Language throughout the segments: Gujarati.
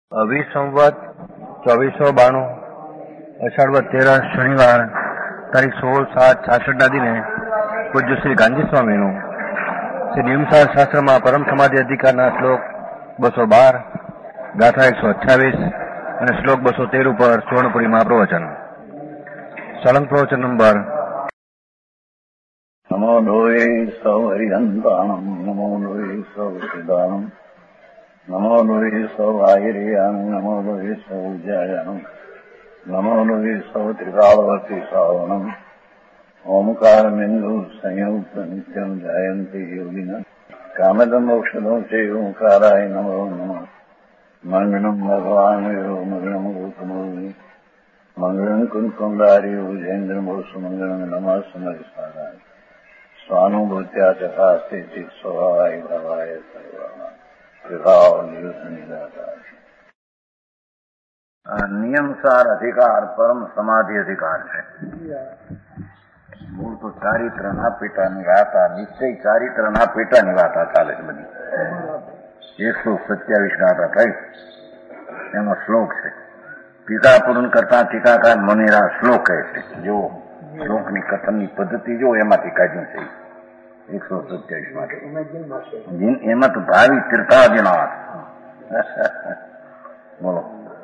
20 સંવત 2492 અષાઢ 13 શનિવાર તારીખ 16/7/66 દિને પૂજ્ય શ્રી ગાંધી સ્વામીનું શ્રી નિયમસાર શાસ્ત્રમાં પરમ સમાધિ અધિકારના શ્લોક 212, ગાથા 128 અને શ્લોક 213 ઉપર સુવર્ણપુરીમાં પ્રવચન. સળંગ પ્રવચન નંબર. નમો લોહે સૌ હરિહંતાણમ, નમો લોહે સૌ સિદ્ધાણમ, નમો લોહે સૌ આયર્યાણમ, નમો લોહે સૌ ઉજ્જાયાણમ, નમો લોહે સૌ ત્રિકાળવતી શ્રાવણમ, ઓમકાર બિંદુ સંયુક્ત નિત્યમ જાયંતી યોગિના કામદમ મોક્ષદો છે ઓંકારાય નમો નમઃ. મંગળમ ભગવાન મંગળમ ગૌતમોની મંગળમ કુંકુંડારી ઉજેન્દ્રમોષ મંગળમ નમઃ સમરિસારાય સ્વાનુભૂત્યા ચકાસ્તે ચિત સ્વભાવાય ભાવાય સર્વાના વિભાવ નિદાતા. નિયમસાર અધિકાર પરમ સમાધિ અધિકાર છે. મૂળ તો ચારિત્રના પેટાની વાત, આ નિશ્ચય ચારિત્રના પેટાની વાત આ ચાલે છે બધી. 127 ગાથા થઈ, એનો શ્લોક છે. ટીકા પૂર્ણ કરતા ટીકાકાર મનેરા શ્લોક કહે છે. જો શ્લોકની કથનની પદ્ધતિ જો એમાંથી કાઢ્યું છે 127 માટે. એમાં તો ભાવિ તીર્થાદિનો વાત. બોલો.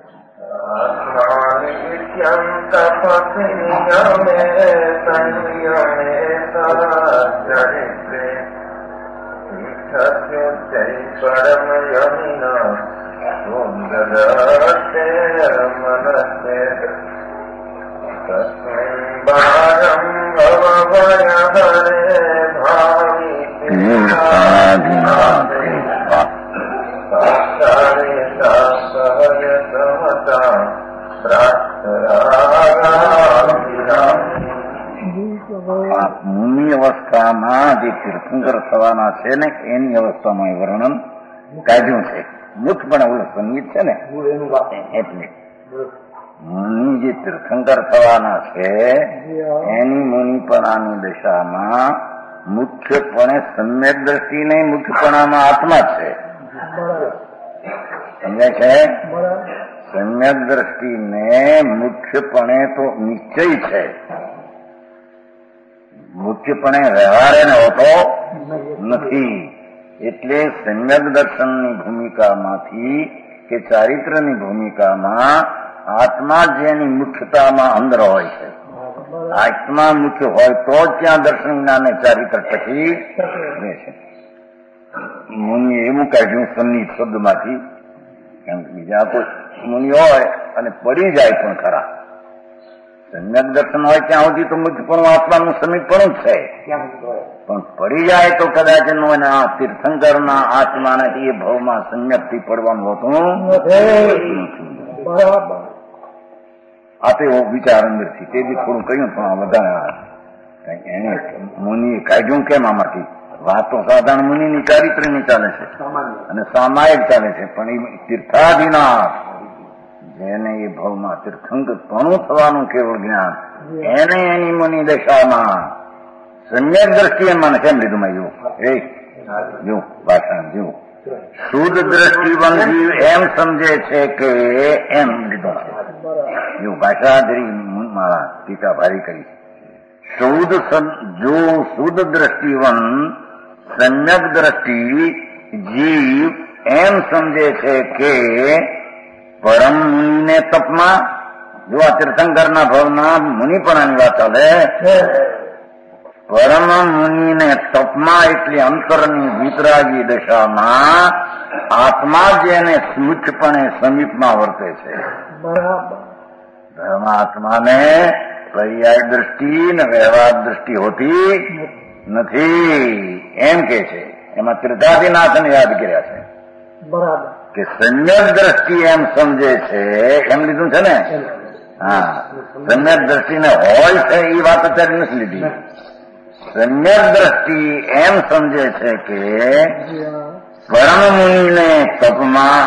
મુનિ અવસ્થામાં જે તીર્થંકર થવાના છે ને એની અવસ્થામાં વર્ણન કાઢ્યું છે. મુખ પણ ઓલું સંગીત છે ને એટલે મુનિ જે તીર્થંકર થવાના છે એની મુનિપણાની દશામાં મુખ્યપણે સમ્યક દ્રષ્ટિ નહીં, મુખ્યપણામાં આત્મા છે. સમજાય છે? સમ્યક દ્રષ્ટિને મુખ્યપણે તો નિશ્ચય છે, મુખ્યપણે વ્યવહાર એને હોતો નથી. એટલે સમ્યક દર્શનની ભૂમિકામાંથી કે ચારિત્રની ભૂમિકામાં આત્મા જેની મુખ્યતામાં અંદર હોય છે. આત્મા મુખ્ય હોય તો જ ત્યાં દર્શન જ્ઞાન ચારિત્ર ટકી રહેશે. મુનિએ એવું કાઢ્યું સન્નિહિત શબ્દમાંથી, કેમ કે બીજા કોઈ મુનિ હોય અને પડી જાય પણ ખરા. સમ્યક દર્શન હોય ત્યાં સુધી તો મુખ્યપણું આત્માનું સમીપણું જ છે, પણ પડી જાય તો કદાચ એનું તીર્થંકરના આત્માને એ ભાવમાં સમ્યકથી પડવાનું હોતું નથી. આ તો વિચાર અંદરથી તે બી થોડું કહ્યું, પણ વધારે એને મુનિએ કાઢ્યું કેમ આમાંથી? વાતો સાધારણ મુનિની ચારિત્રની ચાલે છે અને સામાયિક ચાલે છે, પણ એ તીર્થાધિનાથ જેને એ ભાવમાં તીર્થંકરપણું થવાનું કેવળ જ્ઞાન, એને એની મુનિ દશામાં સમ્યક દ્રષ્ટિએ મને કેમ લીધું મેં જો ભાષા જો શુદ્ધ દ્રષ્ટિવન જીવ એમ સમજે છે કે એમ લીધું છે. જો ભાષા જરી મારા ટીકા ભારી કરી. જો શુદ્ધ દ્રષ્ટિવન સમ્યક દ્રષ્ટિ જીવ એમ સમજે છે કે પરમ મુનિને તપમાં, જો આ તીર્થંકરના ભાવના મુનિપણાની વાત ચાલે, પરમ મુનિને તપમાં એટલે અંતરની વિતરાગી દશામાં આત્મા જેને મુખ્યપણે સમીપમાં વર્તે છે. ધર્માત્માને પર્યાય દ્રષ્ટિ ને વ્યવહાર દ્રષ્ટિ હોતી નથી એમ કે છે. એમાં તીર્થાધિનાથને યાદ કર્યા છે કે સમ્યક દ્રષ્ટિ એમ સમજે છે, એમ લીધું છે ને. હા, સમ્યક દ્રષ્ટિને હોય છે એ વાત અત્યારે નથી લીધી. સમ્યક દ્રષ્ટિ એમ સમજે છે કે પરમ મુનિને તપમાં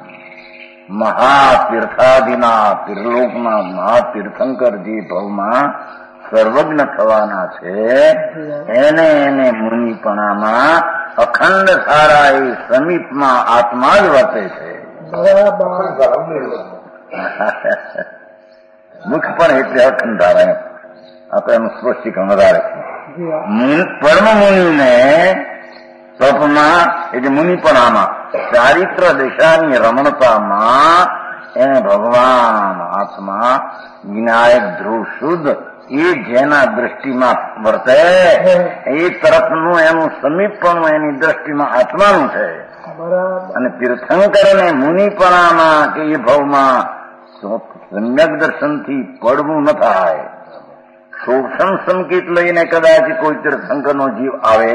મહાતીર્થાદિના તીર્થલોકના મહાતીર્થંકર જે ભાવમાં સર્વજ્ઞ થવાના છે એને મુનિપણામાં અખંડ સારા એ સમીપમાં આત્મા જ વર્તે છે. મુખ પણ એટલે અખંડ ધારે આપણે એનું સ્પષ્ટીકરણ વધારે પરમ મુનિને તપમાં એટલે મુનિપણામાં ચારિત્ર દિશાની રમણતામાં એને ભગવાન આત્મા વિનાયક ધ્રુવ શુદ્ધ એ જેના દ્રષ્ટિમાં વર્તે એ તરફનું એનું સમીપપણું એની દ્રષ્ટિમાં આત્માનું છે. અને તીર્થંકરને મુનિપણામાં કે એ ભાવમાં સમ્યક દર્શનથી પડવું ન થાય. સૂક્ષ્મ સંકેત લઈને કદાચ કોઈ તીર્થંકરનો જીવ આવે,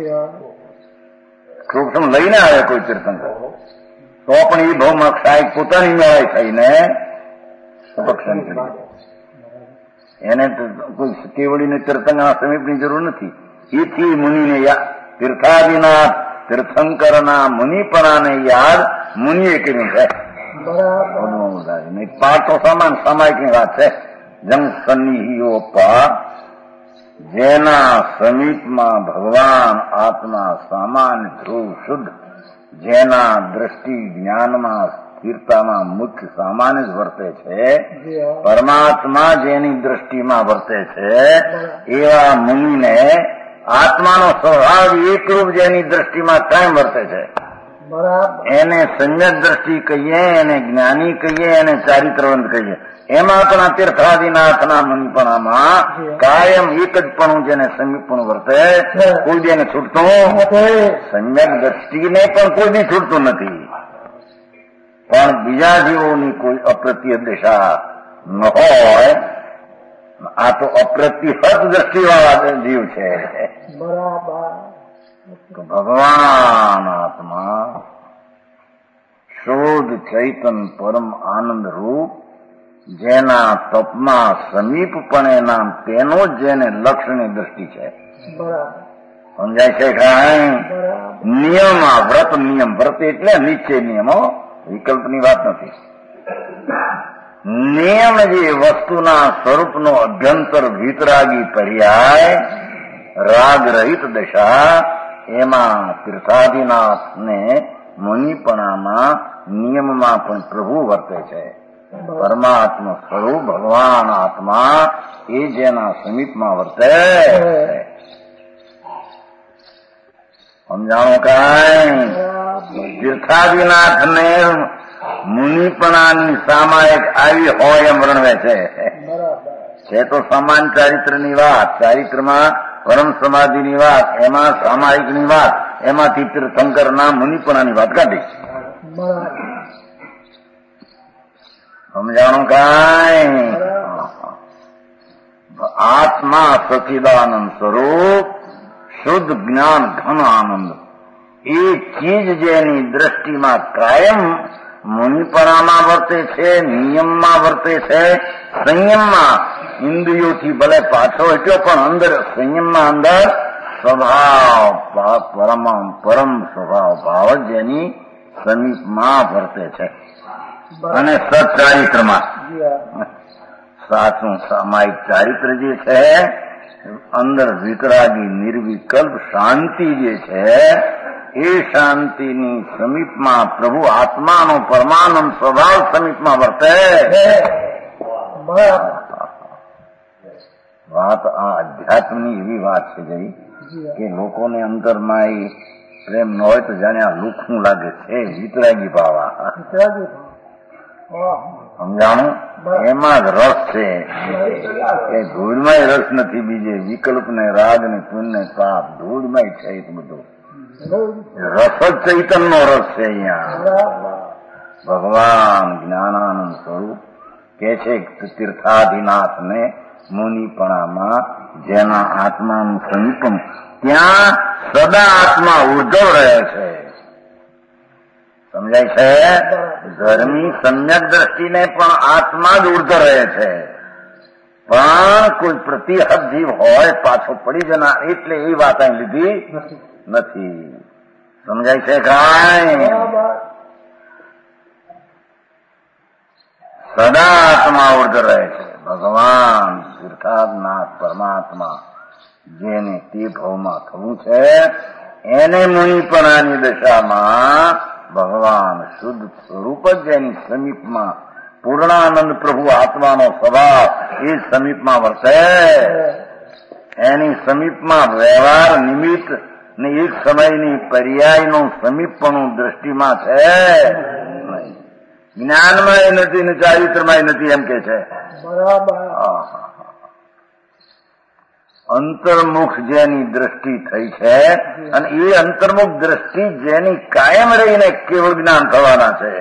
સૂક્ષ્મ લઈને આવે કોઈ તીર્થંકર, તો પણ એ ભાવમાં સાહેબ પોતાની મેળાઈ થઈને સપક્ષણ કરી એને કોઈ કેવડીને તીર્થંકરના સમીપની જરૂર નથી. એથી મુનિને તીર્થાદિનાથ તીર્થંકરના મુનિપણાને યાદ મુનિએ કર્યું છે. પાઠ તો સમાન સામાયિકની વાત છે. જંગ સન્નિહિયોપા જેના સમીપમાં ભગવાન આત્મા સામાન્ય ધ્રુવ શુદ્ધ, જેના દ્રષ્ટિ જ્ઞાનમાં સ્થિરતામાં મુખ્ય સામાન્ય જ વર્તે છે, પરમાત્મા જેની દ્રષ્ટિમાં વર્તે છે એવા મુનિને આત્માનો સ્વભાવ એકરૂપ જેની દ્રષ્ટિમાં કાયમ વર્તે છે એને સમ્યક દ્રષ્ટિ કહીએ, એને જ્ઞાની કહીએ, એને ચારિત્રવંત કહીએ. એમાં પણ આ તીર્થાદિનાથના મનપણામાં કાયમ એક જ પણ જેને સમીપપણું વર્તે, કોઈ જેને છૂટતું સમ્યક દ્રષ્ટિને પણ કોઈ બી છૂટતું નથી. પણ બીજા જીવોની કોઈ અપ્રત્ય દિશા ન હોય. આ તો અપ્રતિહત દ્રષ્ટિવાળા જીવ છે. ભગવાન આત્મા શુદ્ધ ચૈતન પરમ આનંદ રૂપ જેના તપમાં સમીપપણે નામ તેનો જ જેને લક્ષ્યની દ્રષ્ટિ છે. સમજાય છે કાંઈ? નિયમ આ વ્રત નિયમ, વ્રત એટલે નિશ્ચય નિયમો, વિકલ્પની વાત નથી. નિયમ જે વસ્તુના સ્વરૂપનો અભ્યંતર વિતરાગી પર્યાય રાગ રહિત દશા, એમાં તીર્થાદિનાથને મુનિપણામાં નિયમમાં પણ પ્રભુ વર્તે છે. પરમાત્મા સ્વરૂપ ભગવાન આત્મા એ જેના સમીપમાં વર્તે. સમજાણો કાંઈ? તીર્થાદિનાથને મુનિપણાની સામાયિક આવી હોય એમ વર્ણવે છે તો સમાન ચારિત્રની વાત, ચારિત્રમાં પરમ સમાધિની વાત, એમાં સામાયિકની વાત, એમાંથી તીર્થંકરના મુનિપણાની વાત કાઢી. સમજાણું કાંઈ? આત્મા સચિદાનંદ સ્વરૂપ શુદ્ધ જ્ઞાન ઘન આનંદ એ ચીજ જેની દ્રષ્ટિમાં કાયમ મુનિપણામાં વર્તે છે, નિયમમાં વર્તે છે, સંયમમાં ઇન્દ્રિયોથી ભલે પાછો હટ્યો પણ અંદર સંયમમાં અંદર સ્વભાવ પરમ સ્વભાવ ભાવ જેની સમીપમાં વર્તે છે. અને સત્ચારિત્રમાં સાચું સામાયિક ચારિત્ર જે છે, અંદર વિતરાગી નિર્વિકલ્પ શાંતિ જે છે એ શાંતિની સમીપમાં પ્રભુ આત્માનો પરમાનંદ સ્વભાવ સમીપમાં વર્તે. વાત આ અધ્યાત્મની એવી વાત છે જઈ કે લોકોને અંતરમાં એ પ્રેમ ન હોય તો જાણે આ લુખું લાગે છે. વિતરાગી ભાવ સમજાણું? એમાં જ રસ છે. એ ધૂળમાં રસ નથી, બીજે વિકલ્પ ને રાગ ને પુણ્ય ને પાપ ધૂળમાં છે. એ બધું રસ જ ચૈતનનો રસ છે. અહીંયા ભગવાન જ્ઞાનાનંદ સ્વરૂપ કે છે તીર્થાદિનાથને મુનિપણામાં જેના આત્માનું સમીપમ ત્યાં સદા આત્મા ઉર્ધવ રહે છે. સમજાય છે? ધર્મી સમ્યક દ્રષ્ટિને પણ આત્મા જ ઉર્ધ્વ રહે છે. પણ કોઈ પ્રતિહત જીવ હોય પાછો પડી જનાર એટલે એ વાત અહીં લીધી નથી. સમજાય છે કાંઈ? સદા આત્મા ઉર્ધ્વ રહે છે. ભગવાન તીર્થાદનાથ પરમાત્મા જેને તે ભાવમાં થવું છે એને મુનિપણાની દશામાં ભગવાન ભગવાન શુદ્ધ સ્વરૂપ જ એની સમીપમાં પૂર્ણાનંદ પ્રભુ આત્માનો સ્વભાવ એ સમીપમાં વર્તે, એની સમીપમાં વ્યવહાર નિમિત્ત ને એક સમયની પર્યાયનું સમીપપણું દ્રષ્ટિમાં છે. જ્ઞાનમાં એ નથી ને ચારિત્રમાં એ નથી એમ કે છે. અંતર્મુખ જેની દ્રષ્ટિ થઈ છે અને એ અંતર્મુખ દ્રષ્ટિ જેની કાયમ રહીને કેવળ જ્ઞાન થવાના છે.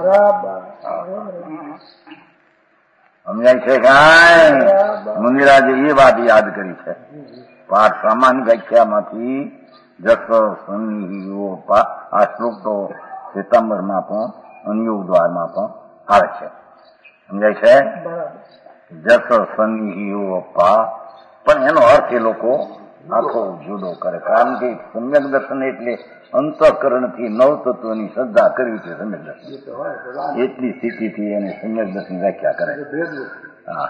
સમજાય છે કાંઈ? મુનિરાજે એ વાત યાદ કરી છે. પાઠ સામાન્ય વ્યાખ્યામાંથી જસ સન્નિહિઓ આ શ્લોક તો શ્વેતાંબરમાં પણ અનિયોગ દ્વારમાં પણ આવે છે. સમજાય છે? જસ સન્નિહિઓ પણ એનો અર્થ એ લોકો આખો જુદો કરે. કારણ કે સમ્યક દર્શન એટલે અંતઃકરણથી નવતત્વની શ્રદ્ધા કરવી છે. સમ્યક દર્શન એટલી સ્થિતિથી એને સમ્યક દર્શન વ્યાખ્યા કરે. હા,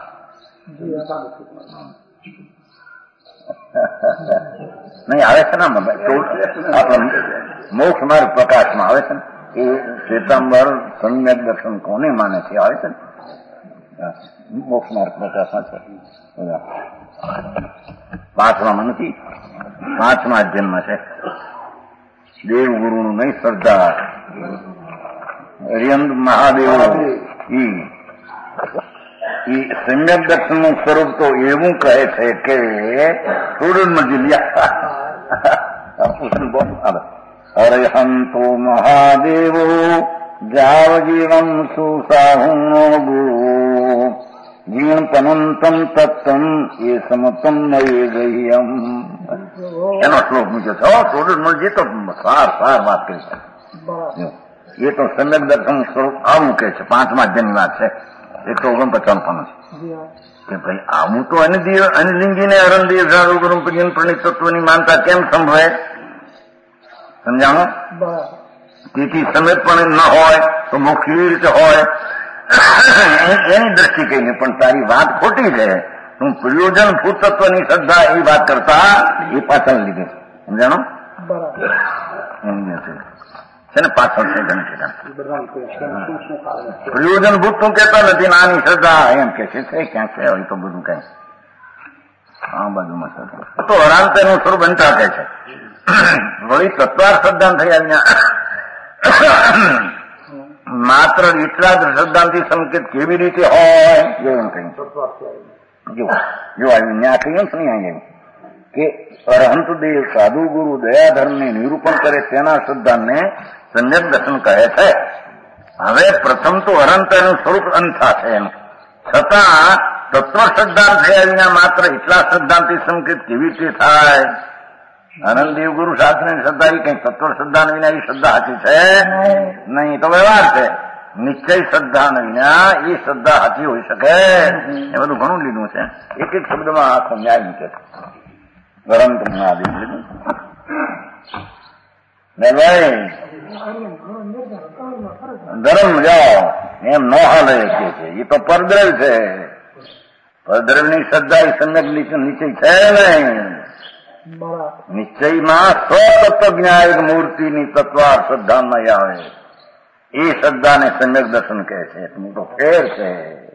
નહીં આવે છે ને આપણે મોક્ષ માર્ગ પ્રકાશમાં આવે છે ને એ શ્વેતાંબર સમ્યક દર્શન કોને માને છે આવે છે ને મોક્ષ માર્ગ પ્રકાશમાં છે. 5માં નથી, 5મા અધ્યયનમાં છે. દેવગુરુનું નહીં શ્રદ્ધા હરિયંદ મહાદેવ ઈ સમ્યક દર્શનનું સ્વરૂપ તો એવું કહે છે કે અરહંતો મહાદેવો જાવજીવમ સુસાહુનો ગુરુ જીણપનંતમ તત્તમ એ સમતમ નયે ગહ્યમ. એનો શ્લોક મૂક્યો છે. સોડમલજી તો સાર વાત કરી છે. એ તો સમ્યક દર્શન સ્વરૂપ આવું કે છે. 5મા અધ્યાયની વાત છે. 149 કે ભાઈ આવું તો અનલિંગીને અરણદેવ સારું પ્રણિત તત્વની માનતા કેમ સંભવે? સમજાણો? તેથી સમેત પણ ન હોય તો મોક્ષ કેવી રીતે હોય? એની દ્રષ્ટિ કહીને પણ તારી વાત ખોટી છે. તું પ્રયોજન ભૂત તત્વની શ્રદ્ધા એ વાત કરતા એ પાછળ લીધે. સમજાણો? છે ને પાછળ છે ગણ છે. પ્રયોજન ભૂત તું કહેતા નથી. નાની શ્રદ્ધા એમ કે છે ક્યાં છે હોય તો બધું કઈ આ બાજુમાં તો અરાંત એનું સ્વરૂપ બનતા કહે છે. વળી તત્વાર શ્રદ્ધા થયા માત્ર એટલા જ શ્રદ્ધાથી સંકેત કેવી રીતે હોય એવું કહ્યું. જો આવ્યું ત્યાં કહ્યું છે ને અહીંયા કે અરહંત દેવ સાધુ ગુરુ દયાધર્મને નિરૂપણ કરે તેના શ્રદ્ધાને સમ્યક દર્શન કહે છે. હવે પ્રથમ તો અનંત એનું સ્વરૂપ અંથા છે એનું, છતાં તત્વ શ્રદ્ધા થયા વિના માત્ર એટલા શ્રદ્ધાથી સંકેત કેવી રીતે થાય? આનંદ દેવગુરુ શાસ્ત્રની શ્રદ્ધા એ કઈ તત્વ શ્રદ્ધા વિના એ શ્રદ્ધા સાચી છે નહીં, તો વ્યવહાર છે. નિશ્ચય શ્રદ્ધા વિના એ શ્રદ્ધા સાચી હોઈ શકે? એ બધું ઘણું લીધું છે. એક એક શબ્દમાં આખો ન્યાય મૂકે છે. ગરમ મહાદેવ લીધું ને ભાઈ ધર્મ જાઓ એમ નો હાલે કે છે. એ તો પરદ્રવ છે. પરદ્રવની શ્રદ્ધા એ સમ્યક નિશ્ચય છે નહીં. નિશ્ચયમાં સ્વતત્વ જ્ઞાયક મૂર્તિની તત્વાર શ્રદ્ધા નહીં આવે. એ શ્રદ્ધાને સમ્યક દર્શન કહે છે. મોટો ફેર છે.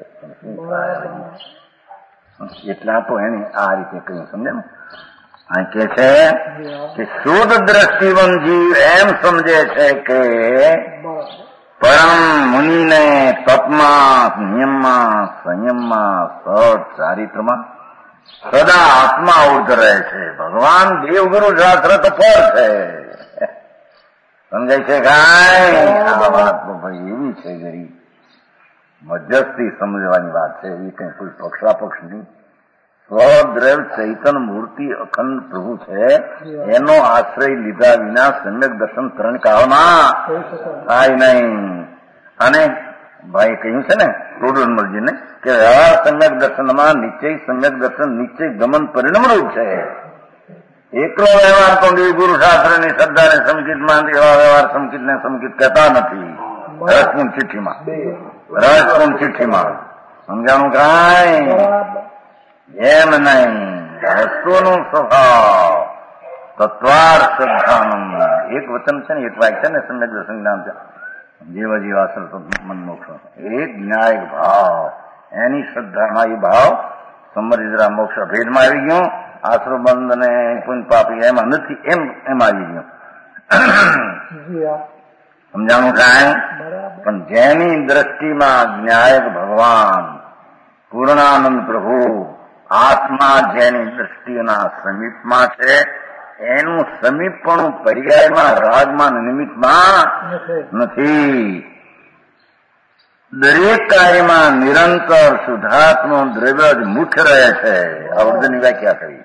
એટલા તો એને આ રીતે કહ્યું સમજે ને. આ કે છે કે શુદ્ધ દ્રષ્ટિવન જીવ એમ સમજે છે કે પરમ મુનિને તપમાં, નિયમમાં, સંયમમાં, સત ચારિત્રમાં સદા આત્મા ઉર્ધ રહે છે. ભગવાન દેવગુરુ શાસ્ત્ર તો પર છે. સમજાય છે કાંઈ? આ વાત તો ભાઈ એવી છે ગરીબ મધ્યસ્થી સમજવાની વાત છે. એ કઈ કોઈ પક્ષાપક્ષ નહીં. સ્વદ્રવ ચૈતન મૂર્તિ અખંડ પ્રભુ છે. એનો આશ્રય લીધા વિના સમ્યક દર્શન ત્રણ કાળમાં થાય નહીં. અને ભાઈ કહ્યું છે ને ટોડરમલજીને કે વ્યવહાર સમ્યક દર્શનમાં નિશ્ચય સમ્યક દર્શન નિશ્ચય ગમન પરિણામરૂપ છે. એકલો વ્યવહાર તો ગુરુ શાસ્ત્રની શ્રદ્ધાને સંકિત માંડી એવા વ્યવહાર સંકિતને સંકિત કહેતા નથી. રસપૂર્ણ ચિઠ્ઠીમાં સમજાણું કાંઈ એમ નહીં. વસ્તુનું સ્વભાવ તત્વાર શ્રદ્ધાનું એક વચન છે ને, એક વાક્ય છે ને સમ્યક દર્શન જ્ઞાન છે. જેવા જેવા અસર તો મન મોક્ષ એક ન્યાય ભાવ એની શ્રદ્ધામાં એ ભાવ સમરિદ્રા મોક્ષ ભેદમાં આવી ગયો. આશ્રમબંધ અને પુણ્ય પાપી એમાં નથી, એમ આવી ગયો. સમજાણું કાંઈ? પણ જેની દ્રષ્ટિમાં જ્ઞાયક ભગવાન પૂર્ણાનંદ પ્રભુ આત્મા જેની દ્રષ્ટિના સમીપમાં છે એનું સમીપપણું પર્યાયમાં રાગમાં નિમિત્તમાં નથી. દરેક કાર્યમાં નિરંતર શુદ્ધાત્મા દ્રવ્ય જ મુખ્ય રહે છે. આ વર્ધની વ્યાખ્યા કરી.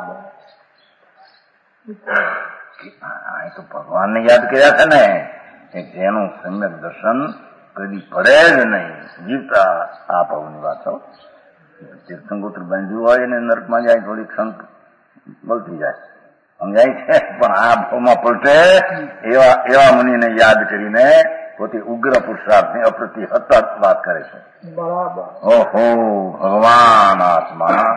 તો ભગવાનને યાદ કર્યા છે ને કે જેનું સમ્યક દર્શન કદી પડે જ નહીં. જીવતા આ ભાવની વાત હો. તીર્થંગોત્ર બાંધ્યું હોય ને નર્કમાં જાય થોડી ક્ષણ બોલતી જાય સમજાય છે, પણ આ ભાવમાં પલટે એવા મુનિને યાદ કરીને પોતે ઉગ્ર પુરુષાર્થની અપ્રતિહત વાત કરે છે. ઓહો ભગવાન આત્મા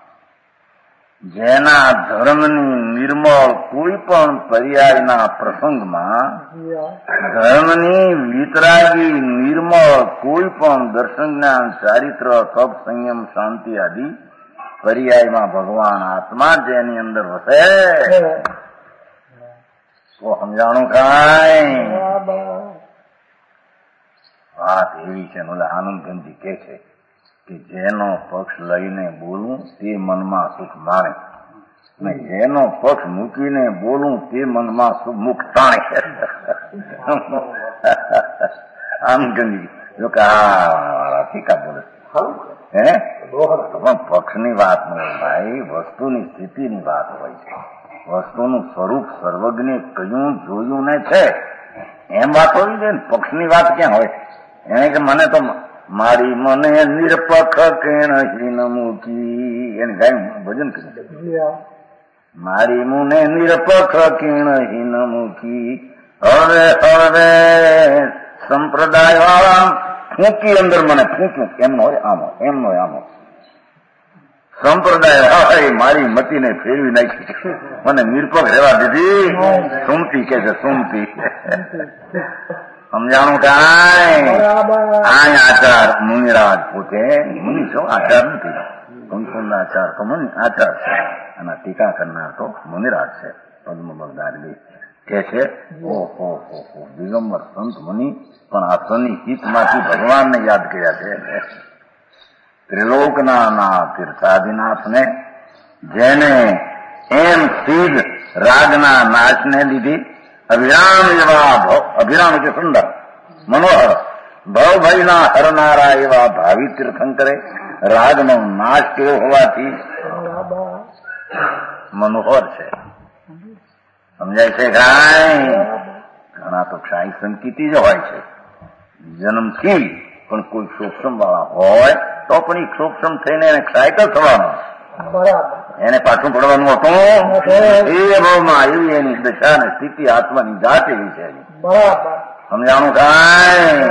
જેના ધર્મની નિર્મળ કોઈ પણ પર્યાયના પ્રસંગમાં ધર્મની વિતરાગી નિર્મળ કોઈ પણ દર્શન જ્ઞાન ચારિત્ર તપ સંયમ શાંતિ આદિ પર્યાયમાં ભગવાન આત્મા જેની અંદર વસે તો સમજાણું કાંઈ? વાત એવી છે. આનંદગંજી કે છે કે જેનો પક્ષ લઈને બોલું તે મનમાં સુખ માણે ને જેનો પક્ષ મૂકીને બોલું તે મનમાં સુખ મુખ તાણે. આનંદગંજી જો કે ઠીકા બોલે હે પણ પક્ષની વાત નહીં ભાઈ, વસ્તુની સ્થિતિની વાત હોય છે. વસ્તુનું સ્વરૂપ સર્વજ્ઞે કયું જોયું ને છે એમ વાત હોવી જોઈએ ને. પક્ષની વાત ક્યાં હોય? એને કે મને તો મારી મને નિરપક્ષ કેણહીન મૂકી એને ગાય ભજન કર્યું. મારી મુને નિરપક્ષ કેણહીન મૂકી હવે હવે સંપ્રદાય વાળા ફૂંકી અંદર મને ફૂંક્યું. એમનો હોય આમો, એમનો હોય આમો. સંપ્રદાય હોય મારી મતીને ફેરવી નાખી, મને નિરપક્ષ રહેવા દીધી. સુમતી કે છે સુમતી. સમજાણું કાંઈ? આ આચાર મુનિરાજ પોતે મુનિ છો, આચાર નથી. કંકુંદ આચાર તો મુનિ આચાર છે અને ટીકા કરનાર તો મુનિરાજ છે. પદ્મ બગદારી કે છે ઓહો દિગંબર સંત મુનિ પણ આ શનિ હિતમાંથી ભગવાનને યાદ કર્યા છે. ત્રિલોકના નાથ તીર્થાદિનાથને જેને એમ સિદ્ધ રાગના નાશને લીધી અભિરામ એવા અભિરામ કે સુંદર મનોહર ભવભયના હરનારા એવા ભાવિ તીર્થંકરે રાગનો નાશ કર્યો હોવાથી મનોહર છે. સમજાય છે કાંઈ? ઘણા તો ક્ષાય સંકિતી જ હોય છે જન્મથી, પણ કોઈ સૂક્ષ્મ વાળા હોય તો પણ એ સૂક્ષ્મ થઈને એને ક્ષાય તો થવાનો, એને પાછું પડવાનું હતું. એ ભાવમાં એવી એની દશા અને સ્થિતિ આત્માની જાત એવી છે. સમજાણું કાંઈ?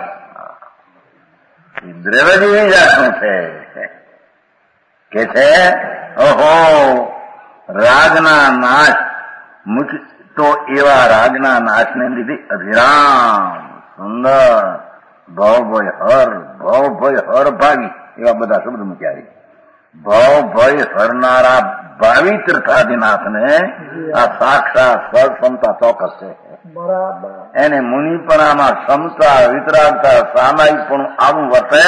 દ્રવ્ય જેવી જાતનું છે કે છે ઓહો રાગના નાશ મુખ્ય તો એવા રાગના નાશને લીધે અભિરામ સુંદર ભય હર ભાગી એવા બધા શબ્દ મૂક્યા. ભય હરનારા ભાવિ તીર્થાદિનાથને આ સાક્ષાત સક્ષમતા ચોક્કસ છે. એને મુનિપણામાં ક્ષમતા વિતરાગતા સામાયિક પણ આવું વર્તે.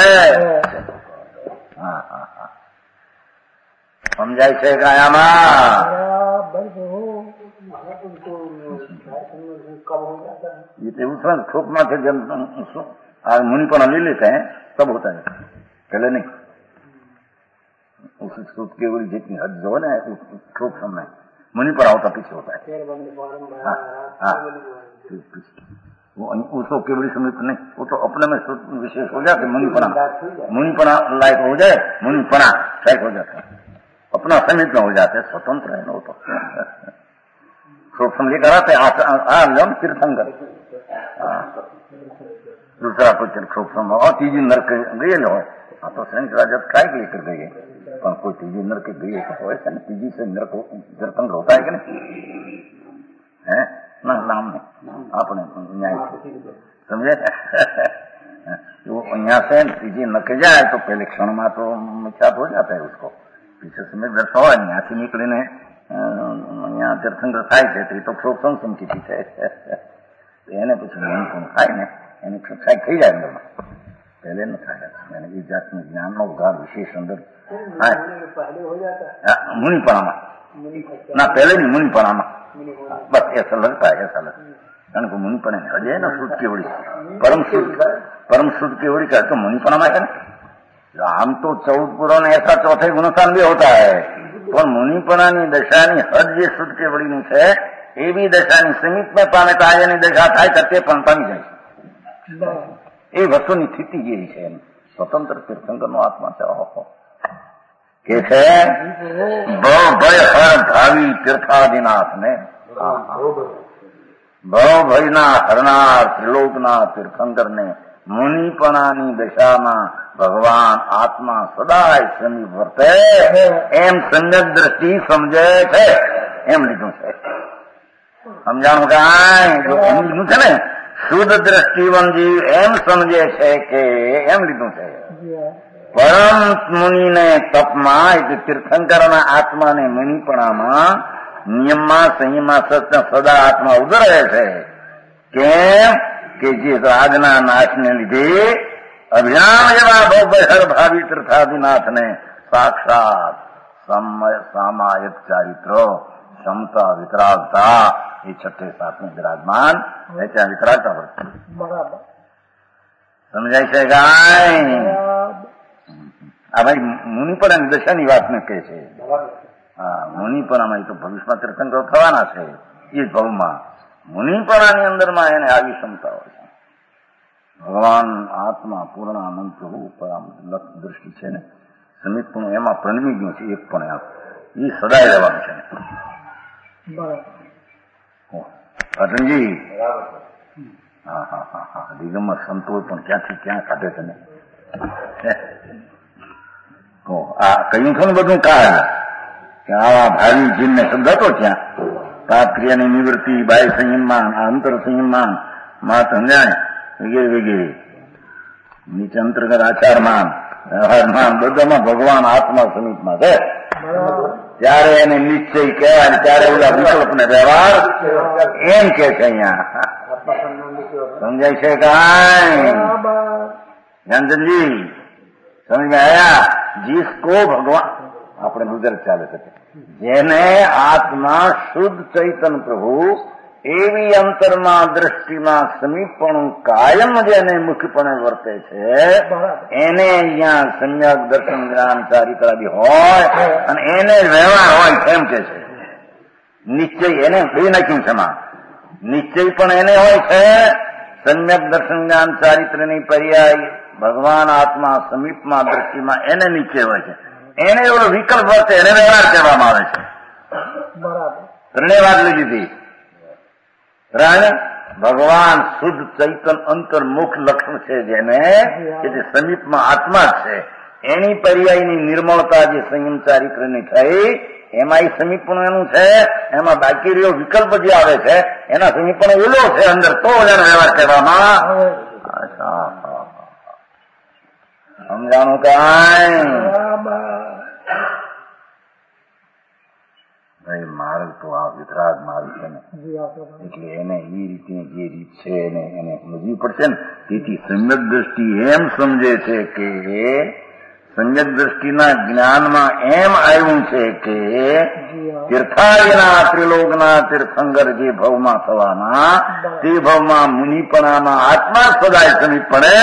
સમજાય છે કે આમાં એવું છે ને છોકમાંથી જેમ आज मुनि पर ले लेते हैं तब होता है, पहले नहीं. उस सूत के ऊपर जितनी हद जो है ना खूब समय मुनि पर होता पीछे होता है. वो उसको केवल समय नहीं, वो तो अपने में विशेष हो जाते. मुनिपना लायक हो जाए, मुनिपना लायक हो जाता है, अपना समित में हो जाते, स्वतंत्र है ना वो तो. खूब समझे कराते तीर्थंकर दूसरा कोई खूब समय और तीजी नरक गए હોય આ તો સૈનિક રાજા काय के लेकर गए, पर कोई तीजी नरक गए तो ऐसा नहीं. तीजी से नरक તીર્થંકર होता है कि नहीं है? ના નામ નહીં, આપણે ન્યાય સમજે. અહીંયા से ત્રીજી નખી જાય તો પહેલી ક્ષણમાં તો મિથ્યાત हो जाता है उसको. पीछे समय दर्शन હોય ત્યાંથી નીકળીને અહીંયા તીર્થંકર થાય છે તો પ્રોત્સાહન સમજી છે એને પછી મન પણ થાય ને એની ક્ષાય થઈ જાય અંદરમાં. પહેલે ન થાય એને એ જાતનું જ્ઞાનનો ઉઘાડ વિશેષ અંદર થાય મુનિપણામાં. ના પહેલે જ મુનિપણામાં બસ ऐसा लगता है, ऐसा लगता है. કારણ કે મુનિપણ હજે ને શુદ્ધ કેવડી परम शुद्ध केवड़ी का तो मुनिपना में है ना. आम तो 14 पुरों ने ऐसा चौथे गुणस्थान भी होता है, पर मुनिपना दशानी हद जे शुद्ध केवड़ी नी है એ બી દશાની સમીપ में પામે તો આજની દશા થાય તે પણ પામી જાય. એ વસ્તુની સ્થિતિ જેવી છે એમ સ્વતંત્ર તીર્થંકરનો આત્મા છે. કે છે ભવ ભય હર ભાવી તીર્થાદિનાથ ને ભવ ભયના હરનાર ત્રિલોકના તીર્થંકર ને મુનિપણાની દશામાં ભગવાન આત્મા સદાય સમીપ વર્તે એમ સમ્યક દ્રષ્ટિ સમજે છે એમ લીધું છે. સમજાણું કાંઈ જો એમ લીધું છે ને શુદ્ધ દ્રષ્ટિવન જીવ એમ સમજે છે કે એમ લીધું છે. પરમ મુનિને તપમાં એટલે તીર્થંકરના આત્માને મુનિપણામાં નિયમમાં સંયમમાં સદા આત્મા ઉભો રહે છે. કેમ કે જે રાગના નાશને લીધે અભિરામ એવા ભવભયહર ભાવી તીર્થાદિનાથને સાક્ષાત સામાયિક ચારિત્ર ક્ષમતા વિતરાગતા એ 6 7 વિરાજમાન એ ત્યાં વિતરાગતા પડે. બરાબર સમજાય છે કાંઈ? આ ભાઈ મુનિપણાની દશાની વાત ને કહે છે. હા મુનિપણામાં એ તો ભવિષ્યમાં તીર્થંકરો થવાના છે એ ભવમાં. મુનિપણાની અંદરમાં એને આવી ક્ષમતા હોય છે. ભગવાન આત્મા પૂર્ણ અનંત પરમ લક્ષ દૃષ્ટિ છે ને સમીપનું એમાં પ્રણમી ગયું છે. એક પણ એ સદાય રહેવાનું છે. અટનજી હા હા હા હા દિગમમાં સંતો પણ ક્યાંથી ક્યાં કાઢે છે ને. આ કહ્યું છે ને બધું કાળ કે આવા ભાવિ જીવને શબ્દ હતો ત્યાં પાપ ક્રિયાની નિવૃત્તિ બાહ્ય સંયમમાં અંતર સંયમમાં માં સમજાય વગેરે વગેરે નીચે અંતર્ગત આચારમાં વ્યવહારમાં બધામાં ભગવાન આત્મા સમીપમાં છે. ત્યારે એને નિશ્ચય કહેવાય ત્યારે ઓલા વિકલ્પ ને વ્યવહાર એમ કે છે. અહીંયા સમજાય છે કાંઈ જ્ઞાનચંદજી? સમજ આયા? જીસકો ભગવાન આપણે ગુજરાત ચાલે છે જેને આત્મા શુદ્ધ ચૈતન પ્રભુ એવી અંતરમાં દ્રષ્ટિમાં સમીપણું કાયમ જેને મુખપણે વર્તે છે એને અહીંયા સમ્યક દર્શન જ્ઞાન ચારિત્રાદિ હોય અને એને વ્યવહાર હોય એમ કે છે. નિશ્ચય એને બે નાખ્યું છે માં. નિશ્ચય પણ એને હોય છે સમ્યક દર્શન જ્ઞાન ચારિત્રની પર્યાય ભગવાન આત્મા સમીપમાં દ્રષ્ટિમાં એને નિશ્ચય હોય છે. એને એવો વિકલ્પ વર્તે એને વ્યવહાર કહેવામાં આવે છે. બરાબર ત્રણેય વાત લીધી હતી. ભગવાન શુદ્ધ ચૈતન અંતર્મુખ લક્ષણ છે જેને કે જે સમીપમાં આત્મા જ છે એની પર્યાયની નિર્મળતા જે સંયમ ચારિત્રની થઈ એમાં એ સમીપણું એનું છે. એમાં બાકી રહ્યો વિકલ્પ જે આવે છે એના સમીપણું ઓલો છે અંદર તો એનો વ્યવહાર કરવામાં સમજાણું કાંઈ? ભાઈ માર્ગ તો આ વિતરાગ માર્ગ છે ને એટલે એને એ રીતની જે રીત છે એને સમજવી પડશે ને. તેથી સમ્યક દ્રષ્ટિ એમ સમજે છે કે સમ્યક દ્રષ્ટિના જ્ઞાનમાં એમ આવ્યું છે કે તીર્થાદિના ત્રિલોકના તીર્થંકર જે ભવમાં થવાના તે ભવમાં મુનિપણામાં આત્મા સદાય સમીપ પડે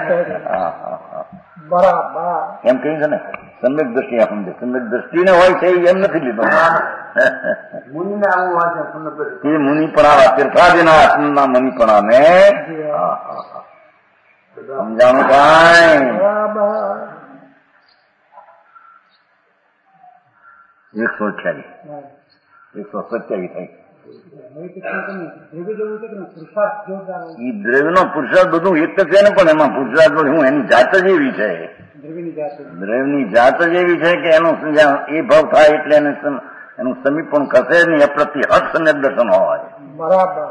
એમ કહ્યું છે ને. સમ્યક દ્રષ્ટિ સમજે સમ્યક દ્રષ્ટિને હોય છે એમ નથી લીધો. એ મુનિપણા તીર્થાદિના આત્મના મુનિપણાને સમજાણું કાંઈ? 127 થઈ. એ દ્રવ્યનો પુરુષાર્થ બધું એક જ છે ને પણ એમાં પુરુષાર્થ હું એની જાત જ એવી છે. દ્રવ્યની જાત જ એવી છે કે એનો એ ભાવ થાય એટલે એને એનું સમીપ પણ ખસે નહીં, એ પ્રતિહત સમ્યક દર્શન હોય. બરાબર.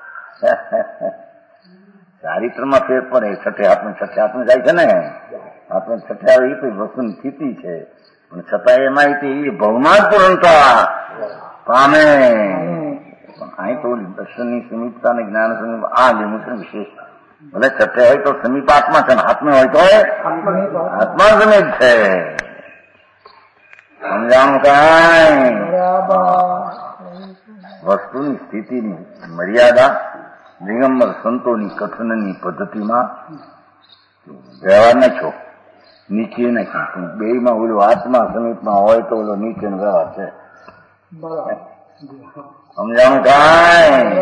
ચારિત્રમાં ફેર પડે. છઠ્ઠે હાથમાં જાય છે ને, આપણે છઠ્ઠે આવે એ કોઈ વસ્તુની સ્થિતિ છે, પણ છતાં એમાં એ ભવમાં જ પૂર્ણતા પામે. પણ અહીં તો દર્શનની સમીપતા અને જ્ઞાન સમીપ આ લેવું છે વિશેષતા. ભલે છઠ્ઠે હોય તો સમીપ આત્મા છે, હાથમાં હોય તો આત્મા સમીપ છે. સમજાણું કાંઈ? વસ્તુની સ્થિતિની મર્યાદા દિગંબર સંતોની કથનની પદ્ધતિમાં વ્યવહાર નાખ્યો, નીચે નાખ્યો. બેમાં ઓલો આત્મા સમીપમાં હોય તો ઓલો નીચેનો વ્યવહાર છે. સમજાણું કાંઈ?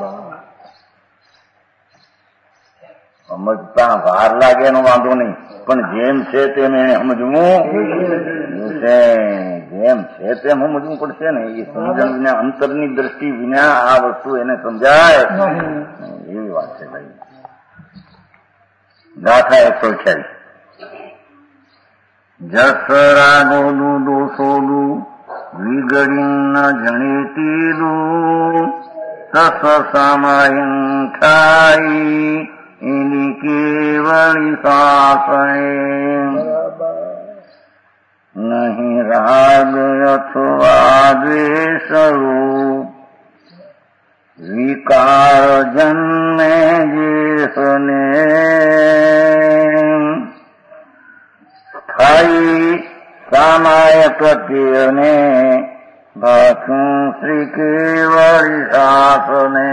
સમજતા વાર લાગે એનો વાંધો નહીં, પણ જેમ છે તેમ એને સમજવું છે. જેમ છે તેમ સમજવું પડશે ને. એ સમજણ વિના, અંતરની દ્રષ્ટિ વિના આ વસ્તુ એને સમજાય એવી વાત છે ભાઈ. ગાથા 128. જસ રાગોલું દોષોલું વિગડીન જણેતીલું તસ સામાયન ખાઈ એની કેવળી સાસણે નહીં રાગ અથવા દ્વેષરૂપ વિકાર જન્મે જેસને સ્થાયી સામાય પ્રત્યેને ભાથું શ્રી કેવળી શાસને.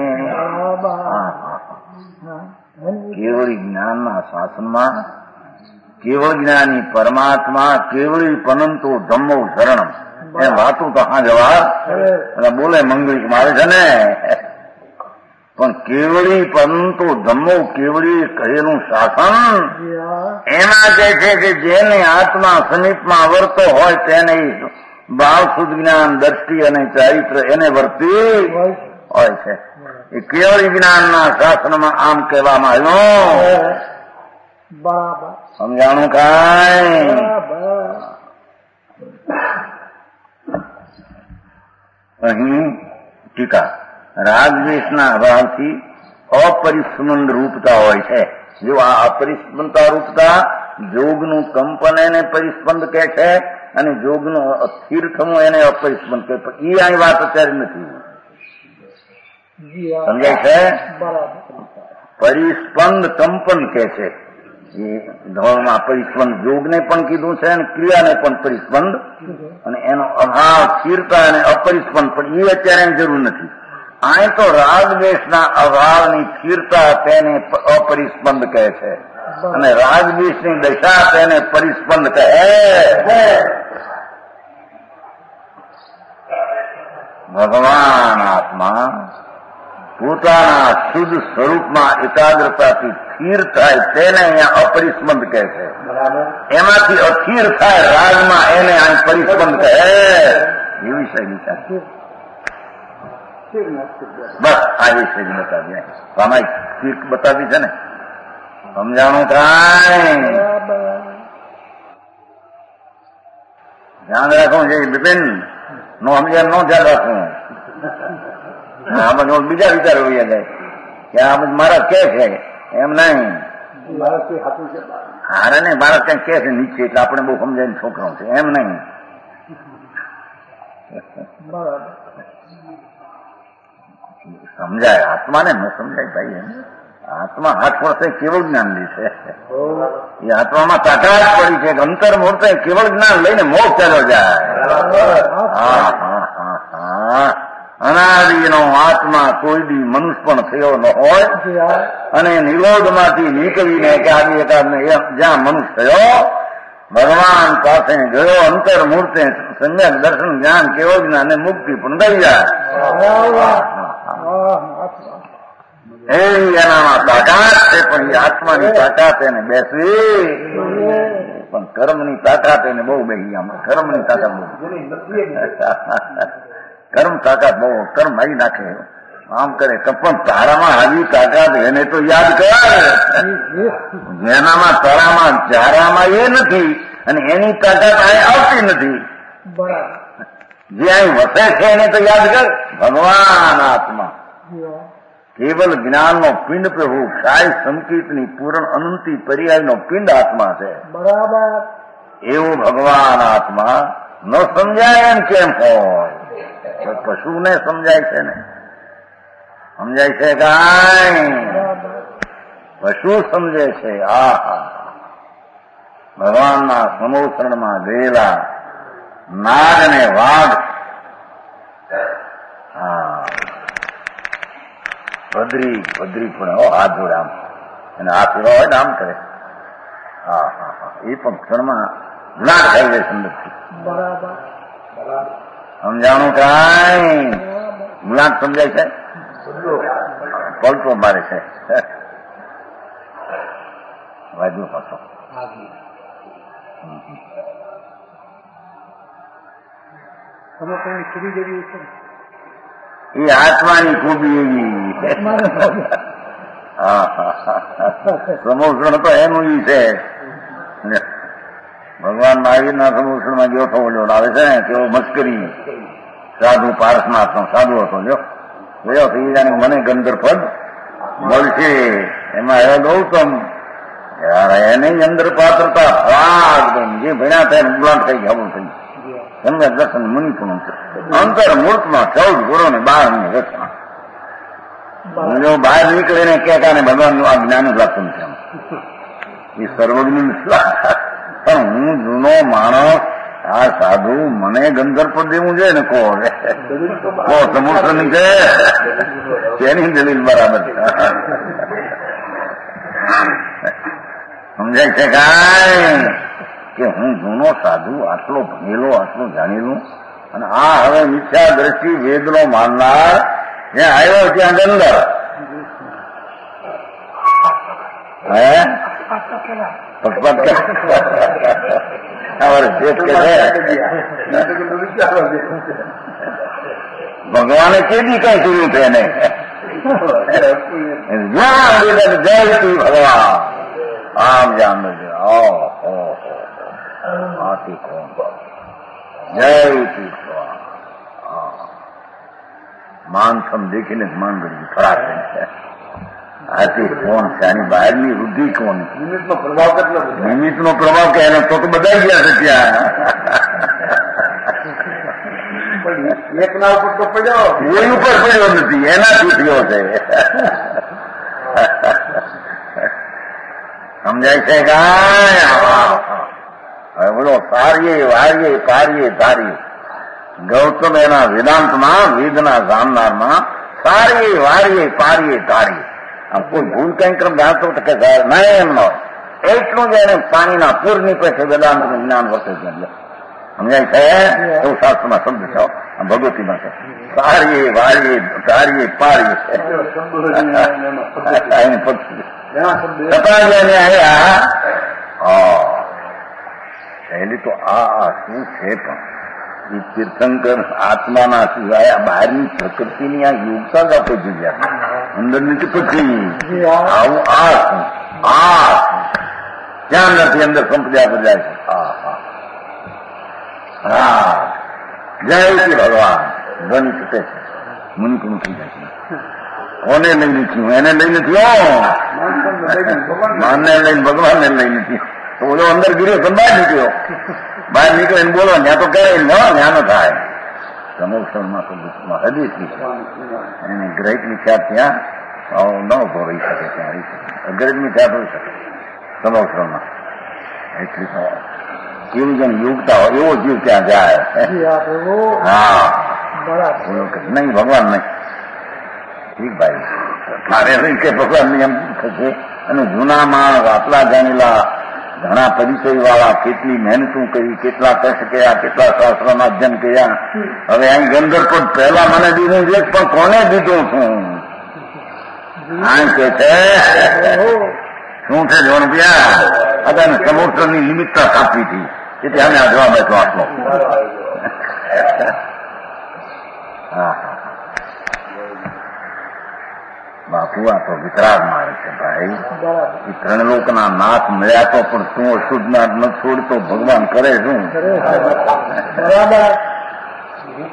કેવળી જ્ઞાનના શાસનમાં કેવળ જ્ઞાની પરમાત્મા કેવળી પનંતો ધમ્મો શરણમ. એ વાતું તો હા જવાબ બોલે મંગળી મારે છે ને, પણ કેવળી પનંતો ધમ્મો કેવળી કહેલું શાસન એમાં કહે છે કે જેને આત્મા સમીપમાં વર્તો હોય તેને ભાવ શુદ્ધ જ્ઞાન દ્રષ્ટિ અને ચારિત્ર એને વર્તી હોય છે. એ કેવળી જ્ઞાનના શાસનમાં આમ કહેવામાં આવ્યું. બરાબર. સમજાણું કાંઈ? અહીં ટીકા રાગદ્વેષના અભાવથી અપરિસ્પંદ રૂપતા હોય છે. જો આ અપરિસ્પંદતા રૂપતા જોગનું કંપન એને પરિસ્પંદ કહે છે, અને જોગનું અસ્થિર થવું એને અપરિસ્પંદ કહે. પણ એ અહીં વાત અત્યારે નથી. સમજાય છે? પરિસ્પંદ કંપન કહે છે. એ ધોરણમાં પરિસ્પંદ જોગને પણ કીધું છે અને ક્રિયાને પણ પરિસ્પંદ, અને એનો અભાવ સ્થિરતા અને અપરિસ્પંદ, પણ એ અત્યારે એની જરૂર નથી. અહીં તો રાગદ્વેષના અભાવની સ્થિરતા તેને અપરિસ્પંદ કહે છે, અને રાગદ્વેષની દશા તેને પરિસ્પંદ કહે. ભગવાન આત્મા પોતાના શુદ્ધ સ્વરૂપમાં એકાગ્રતાથી સ્થિર થાય તેને અહીંયા અપરિસ્પંદ કહે છે. એમાંથી અસ્થિર થાય રાગમાં એને અહીં પરિસ્પંદ કહે. એવી શૈલી છે. બસ આ શૈલી બતાવી, આમાં બતાવી છે ને. સમજાણું કાંઈ? ધ્યાન રાખવું છે બિપિન નો સમજણ નો ધ્યાન રાખવું. આમાં બીજા વિચારો વયા જાય કે આ મારા કે છે એમ નહીં. હારે ને બાળક કઈ કે છે નીચે એટલે આપણે બહુ સમજાય છોકરો છે એમ નહીં. સમજાય આત્માને ન સમજાય ભાઈ. એમ આત્મા 8 વર્ષે કેવળ જ્ઞાન લેશે. એ આત્મામાં તાકાત પડી છે કે અંતર મુહૂર્તે કેવળ જ્ઞાન લઈને મોક્ષ ચાલ્યો જાય. હા હા હા હા. અનાદિનો આત્મા કોઈ દી મનુષ્ય પણ થયો ન હોય, અને નિરોધમાંથી નીકળીને એકાદને જ્યાં મનુષ્ય થયો ભગવાન પાસે ગયો, અંતર મૂર્તે સમ્યક દર્શન જ્ઞાન કેવળ જ્ઞાન અને મુક્તિ પણ થઈ જાય. એનામાં તાકાત છે, પણ એ આત્માની તાકાત એને બેસવી, પણ કર્મની તાકાત એને બહુ બેસી. આમાં કર્મની તાકાત બહુ, કર્મ તાકાત બહુ, કર્મ મારી નાખે આમ કરે. પણ તારામાં આવી તાકાત એને તો યાદ કર, જેનામાં તારામાં ચારામાં એ નથી, અને એની તાકાત આ આવતી નથી. જે અહીં વસે છે એને તો યાદ કર. ભગવાન આત્મા કેવલ જ્ઞાનનો પિંડ પ્રભુ ક્ષાય સંકિતની પૂર્ણ અનંતી પર્યાયનો પિંડ આત્મા છે. બરાબર. એવું ભગવાન આત્મા ન સમજાય એમ કેમ હોય? પશુને સમજાય છે ને, સમજાય છે કાંઈ? પશુ સમજે છે. આહા, ભગવાનના સમોસરણમાં ગયેલા નાગ ને વાઘ, ભદ્રી પણ હાથ જોડે આમ, અને હાથ એવા હોય ને આમ કરે. હા હા હા, એ પણ ક્ષણમાં નાગ થઈ જાય સુંદરથી. બરાબર. સમજાણું કાંઈ? મુલાક સમજાય છે? પલટો મારે છે વાજુ પાછો. એ આત્માની ખૂબી એવી. સમોસણ તો એનું ઈ છે. ભગવાન મહાવીરના સમોસણમાં ગયો થવો આવે છે ને કેવો મસ્કરી. સાધુ પારસનાથ નો સાધુ હતો જો ગયો તો એ જાણે મને ગંધર પદ મળશે. એમાં આવ્યો ગૌતમ, એને અંદર પાત્રતા જે ભણ્યા થાય ઉબલાટ થઈ ગયા થઈ એમને દર્શન મુનિપુણ અંતર મૂર્તમાં 14 ગુરુ ને 12 રચના. જો બહાર નીકળીને કહેતા ને ભગવાનનું આ જ્ઞાન લાગતું નથી. એ સર્વજ્ઞ પણ હું જૂનો માણસ, આ સાધુ મને ગંધર પર દેવું જોઈએ ને કહો સમુદ્ર ની છે તેની દલીલ બરાબર સમજાય છે કાંઈ? કે હું જૂનો સાધુ, આટલો ભણેલો, આટલું જાણેલું, અને આ હવે મિથ્યા દ્રષ્ટિ વેદનો માનનાર જ્યાં આવ્યો ત્યાં ગંધર. ભગવાને કેદી કઈ કર્યું છે એને? જય તું ભગવાન આમ જાણ આથી કોણ જય તું ભગવાન. માનસમ દેખીને જ માન ગયું ખરાબ છે. આથી કોણ છે? આની બહારની વૃદ્ધિ કોણ? નિમિત્તનો પ્રભાવ કેટલો? નિમિત્તનો પ્રભાવ કે એને તો બધા ગયા છે ત્યાં. એકના ઉપર તો પડ્યો, કોઈ ઉપર પડ્યો નથી, એનાથી થયો છે. સમજાય છે કાંઈ? હવે બોલો, સારીએ વારીએ પારીએ ધારીએ. ગૌતમ એના વેદાંતમાં, વેદના જાણનારમાં સારીએ વારીએ પારીએ ધારીએ. આમ કોઈ ભૂલ કઈ ક્રમ જાણતો કે ના એમ ન હોય. એટલું જ એને પાણીના પૂરની પછી વેદાંતનું જ્ઞાન વર્તે છે. સમજાય છે? એવું શાસ્ત્રમાં શબ્દ છે, ભગવતીમાં છે. સારીએ વારીએ ધારીએ પારીએ પહેલી તો આ શું છે? પણ એ તીર્થંકર આત્માના સિવાય આ બહારની પ્રકૃતિની આ યોગતા જ આપણે જોયા અંદરની કે પછી આવું આ ત્યાં નથી અંદર સંપદ્યા પર જાય છે. હા જય શ્રી ભગવાન ધ્વનિ છૂટે છે. મુનિકનું થઈ જાય છે. કોને લઈ નથી? એને લઈ નથી. માનને લઈને ભગવાનને લઈ નથી. તો બોલો અંદર ગીર્યો તો બહાર નીકળ્યો. બહાર નીકળે ને બોલો ત્યાં તો કરે ત્યાં ન થાય. સમોસરમાં તો હદીથી એને ગ્રહિતની ખ્યાત ત્યાં ન ઉભો રહી શકે, ત્યાં રહી શકે. અગ્રજની ખ્યાત હોઈ શકે સમોસરમાં. એટલી કેવું જેમ યોગતા હોય એવો જીવ ત્યાં જાય. હા નહીં ભગવાન નહીં. ઠીક ભાઈ, મારે નહીં કે ભગવાન ની એમ થશે. અને જૂના માણસ આટલા જાણેલા ઘણા પરિચય વાળા કેટલી મહેનતું કરી, કેટલા કષ્ટ કર્યા, કેટલા શાસ્ત્રોના અધ્યયન કર્યા. હવે અહીં ગંધર પર પહેલા મને દીધું છે પણ કોને દીધું છું? આમ કે છે શું છે જોણ પ્યા અત્યારે સમુદ્રની નિમિત્તા સ્થાપી હતી. એટલે અમે આ જવાબ આપ્યો આટલો. હા બાપુ આ તો વિતરાગ મારે છે ભાઈ. એ 3 લોકના નાથ મળ્યા તો પણ તું અશુદ્ધ નાથ ન છોડતો ભગવાન કરે શું?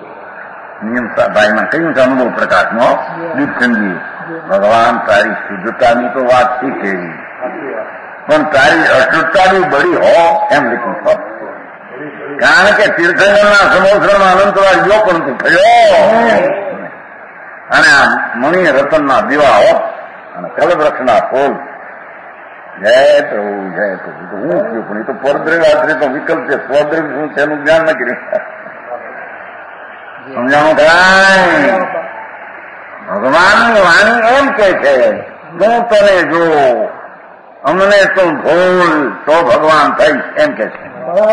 ભાઈમાં કહ્યું છે અનુભવ પ્રકાશમાં દીપચંદજી, ભગવાન તારી શુદ્ધતાની તો વાત શીખે પણ તારી અશુદ્ધતા બી બળી હો એમ લીધું છો. કારણ કે તીર્થંકરના સમોસરમાં અનંતવાર ગયો પણ તું થયો અને આ મણિ રતનના દીવા હો અને કલવૃક્ષના ફૂલ. જય પ્રભુ જય પ્રભુ. તો હું થયું પણ એ તો પરદ્રવ્ય આશ્રિત તો વિકલ્પ છે. સ્વદ્રવ્ય શું છે એનું જ્ઞાન નથી સમજાણું. કાંઈ ભગવાનની વાણી એમ કે છે હું તને જો અમને તો ભૂલ તો ભગવાન થઈશ એમ કે છે.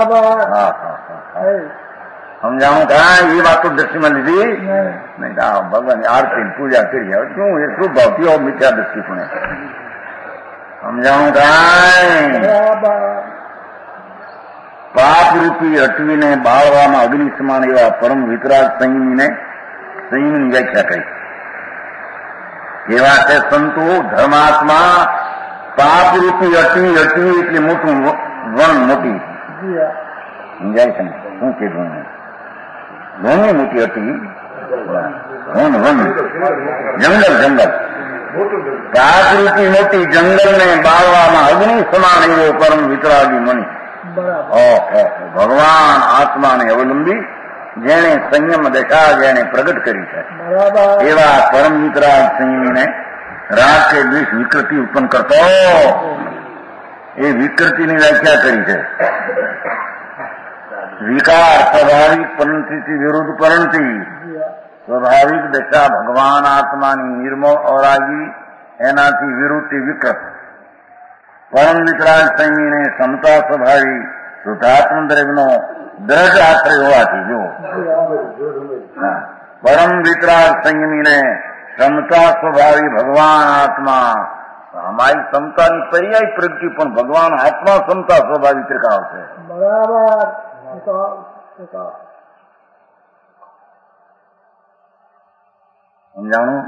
સમજાણું. કાંઈ એ વાતો દ્રષ્ટિમાં લીધી નહીં. ભગવાનની આરતી પૂજા કરી હવે શું એ શું ભાવતીઓ મિથ્યા દ્રષ્ટિ પણ સમજાણું. કાંઈ પાપ રૂપી અટવીને બાળવામાં અગ્નિ સમાન એવા પરમ વિતરાગ સંયમીની વ્યાખ્યા કરી. એવા તે સંતો ધર્માત્મા પાપ રૂપી અટવી એટલે મોટું વન મોટી સમજાય છે ને શું કીધું ઘણી મોટી અટવી વન જંગલ પાપ રૂપી મોટી જંગલને બાળવામાં અગ્નિ સમાન એવો પરમ વિતરાગી મની ભગવાન આત્માને અવલંબી જેને સંયમ દશા જેને પ્રગટ કરી છે એવા પરમ વિતરાગ સંયમીને રાગ કે દ્વેષ વિકૃતિ ઉત્પન્ન કરતો એ વિકૃતિની વ્યાખ્યા કરી છે. વિકાર સ્વાભાવિક પરિણતિથી વિરુદ્ધ પરિણતિ. સ્વાભાવિક દશા ભગવાન આત્માની નિર્મળ અરાગી એનાથી વિરુદ્ધ વિકૃત. પરમ વિતરાગ સંયમીને સમતા સ્વભાવી શુદ્ધાત્મ દ્રવ્યનો દ્રઢ આશ્રય હોવાથી જો પરમ વિતરાગ સંયમીને સમતા સ્વભાવી ભગવાન આત્મા અમારી સમતાની પર્યાય પ્રગતિ પણ ભગવાન આત્મા સમતા સ્વભાવી ત્રિકાળ છે. બરાબર સમજાણું.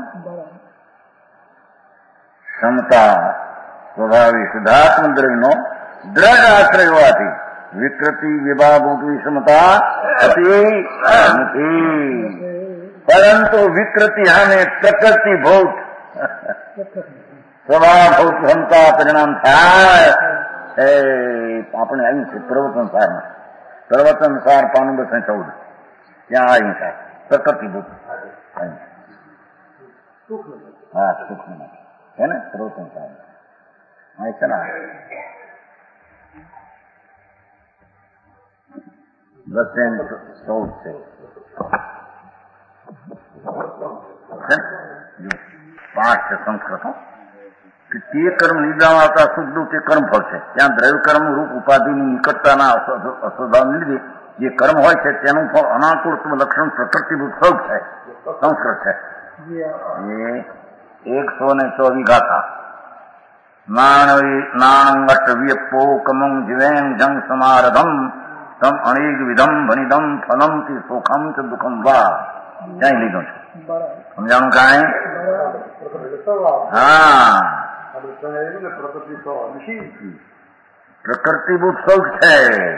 સમતા સ્વભાવી શુદ્ધાત્મ દ્રવ્યનો દ્રઢ આશ્રય હોવાથી વિકૃતિ વિભાભૂત વિષમતા હતી નથી. પરંતુ વિકૃતિ સામે પ્રકૃતિભૂત સ્વભાવભૂત ક્ષમતા પરિણામ થાય. આપણે આવ્યું છે પ્રવચન સાર 514 ત્યાં આવ્યું છે પ્રકૃતિભૂત. હા સૂક્ષ્મ છે ને પ્રવચન સાર છે ને 10-14 છે. પાઠ છે સંસ્કૃત કે તે કર્મ નિદ્રામાં આવતા સુખ દુઃખ તે કર્મ ફળ છે. ત્યાં દ્રવ્ય કર્મ રૂપ ઉપાધિની નિકટતાના અસ્વભાવને લીધે જે કર્મ હોય છે તેનું ફળ અનાકુળ લક્ષણ પ્રકૃતિભૂત સૌખ છે. સંસ્કૃત છે એ 124 ગાથા. નાણંગટ વ્યપો કમં જીવેમ જંગ સમારધમ તમ અનેક વિધમ ભનિદમ ફલમ તે સુખમ ચ દુઃખમ વા. ત્યાં લીધું છે. સમજાણું કાંઈ? હા પ્રકૃતિભૂત સૌખ છે.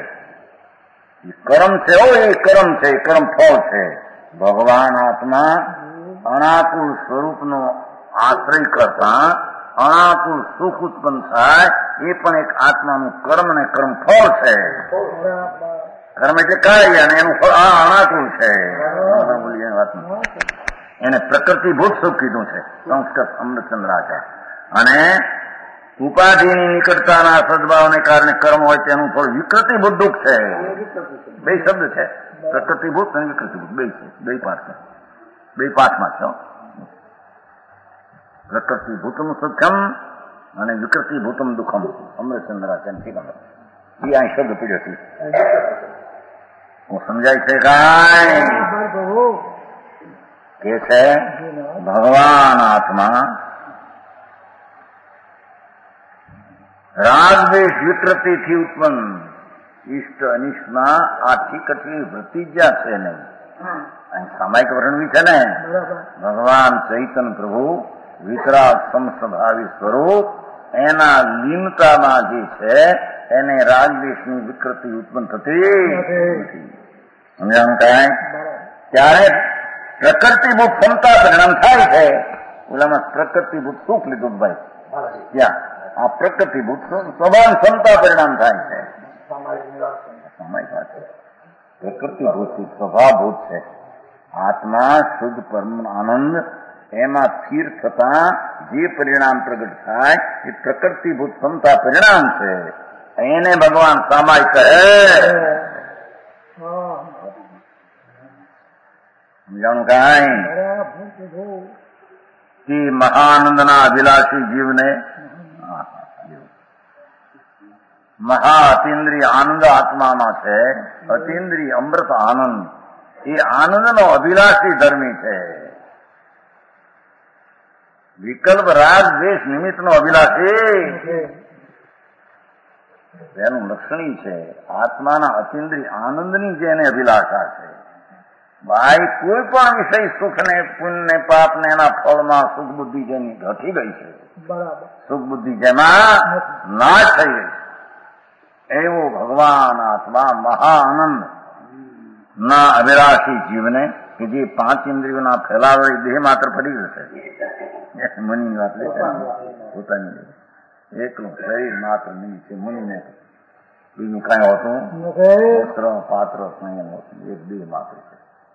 કર્મ છે એ કર્મ છે કર્મ ફળ છે. ભગવાન આત્મા અનાકુળ સ્વરૂપનો આશ્રય કરતા અનાકુળ સુખ ઉત્પન્ન થાય એ પણ એક આત્માનું કર્મ ને કર્મ ફળ છે. કર્મ એટલે કાર્ય અને એનું ફળ અનાકુળ છે. એને પ્રકૃતિભૂત સુખ કીધું છે સંસ્કૃત અમૃતચંદ્રાચાર્ય. અને ઉપાધિની નિકટતાના સદભાવને કારણે કર્મ હોય તેનું ફળ વિકૃતિભૂત દુઃખ છે. બે શબ્દ છે પ્રકૃતિભૂત અને વિકૃતિભૂત બે છે. બે પાઠ છે. બે પાઠમાં છે. પ્રકૃતિભૂતમ સુખમ અને વિકૃતિભૂતમ દુઃખમ અમૃતચંદ્રાચાર્ય એ આ શબ્દ પીડ્યો છે. હું સમજાય છે કાંઈ કે છે ભગવાન આત્મા રાગદ્વેષ વિકૃતિથી ઉત્પન્ન ઇષ્ટ અનિષ્ટના આથી કઠી વૃત્તિ જ્યાં છે નહીં. અહીં સામાયિક વર્ણવી છે ને ભગવાન ચૈતન પ્રભુ વિતરાગ સમસ્વભાવી સ્વરૂપ એના લીનતામાં જે છે એને રાગદ્વેષની વિકૃતિ ઉત્પન્ન થતી નથી. સમજાણું કાંઈ? ત્યારે પ્રકૃતિભૂત ક્ષમતા પરિણામ થાય છે. ઓલામાં પ્રકૃતિભૂત સુખ લીધું ભાઈ, ત્યાં આ પ્રકૃતિભૂત સ્વભાવ ક્ષમતા પરિણામ થાય છે. પ્રકૃતિભૂત સ્વભાવભૂત છે. આત્મા શુદ્ધ પરમ આનંદ એમાં સ્થિર થતા જે પરિણામ પ્રગટ થાય એ પ્રકૃતિભૂત ક્ષમતા પરિણામ છે. એને ભગવાન સામાય કહે. સમજાણું કાંઈ કે મહાનંદના અભિલાષી જીવને મહા અતિન્દ્રિય આનંદ આત્મામાં છે. અતિન્દ્રિય અમૃત આનંદ એ આનંદનો અભિલાષી ધર્મી છે. વિકલ્પ રાગ દ્વેષ નિમિત્તનો અભિલાષી તેનું લક્ષણી છે. આત્માના અતિન્દ્રિય આનંદની જેને અભિલાષા છે. ભાઈ કોઈ પણ વિષય સુખ ને પુણ્ય ને પાપ ને એના ફળમાં સુખ બુદ્ધિ જેની ઘટી ગઈ છે, સુખ બુદ્ધિ જેમાં નાશ થઈ ગઈ એવો ભગવાન આત્મા મહાઆનંદ ના અભિલાષી જીવને કે જે 5 ઇન્દ્રિયોના ફેલાવે દેહ માત્ર ફરી જશે. મુનિની વાત લે પોતાની એકલું શરીર માત્ર નહીં છે. મુનિને બીજું કઈ હોતું વસ્ત્ર પાત્ર સંયમ હોતું, એક દેહ માત્ર છે.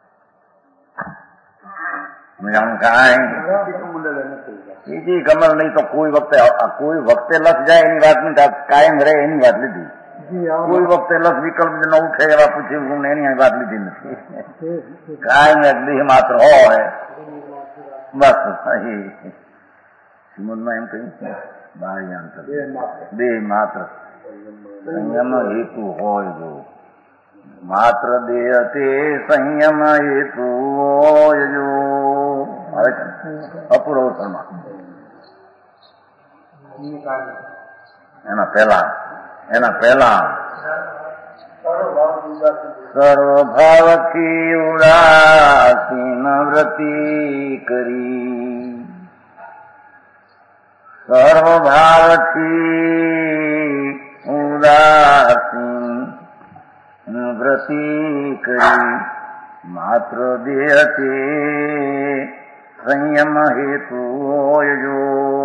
બીજી કમર નહીં તો કોઈ વખતે લક્ષ જાય એની વાત નહીં, કાયમ રહે એની વાત લીધી. કોઈ વખતે લક્ષ વિકલ્પ ન ઉઠે એવા પૂછ્યું એની વાત લીધી નથી. કાયમ દેહ માત્ર હોય બસ. શ્રીમદમાં એમ કહ્યું બાહ્યાંતર દેહ માત્ર સંયમ હેતુ હોય જો માત્ર દેહ તે સંયમ હેતુ હોય જો. આવે છે અપૂર્વમાં એના પહેલા સર્વભાવથી ઉદાસીન વ્રતિ કરી, સર્વભાવથી ઉદાસીન વ્રતિ કરી માત્ર દેહ તે સંયમ હેતુ હોય જો.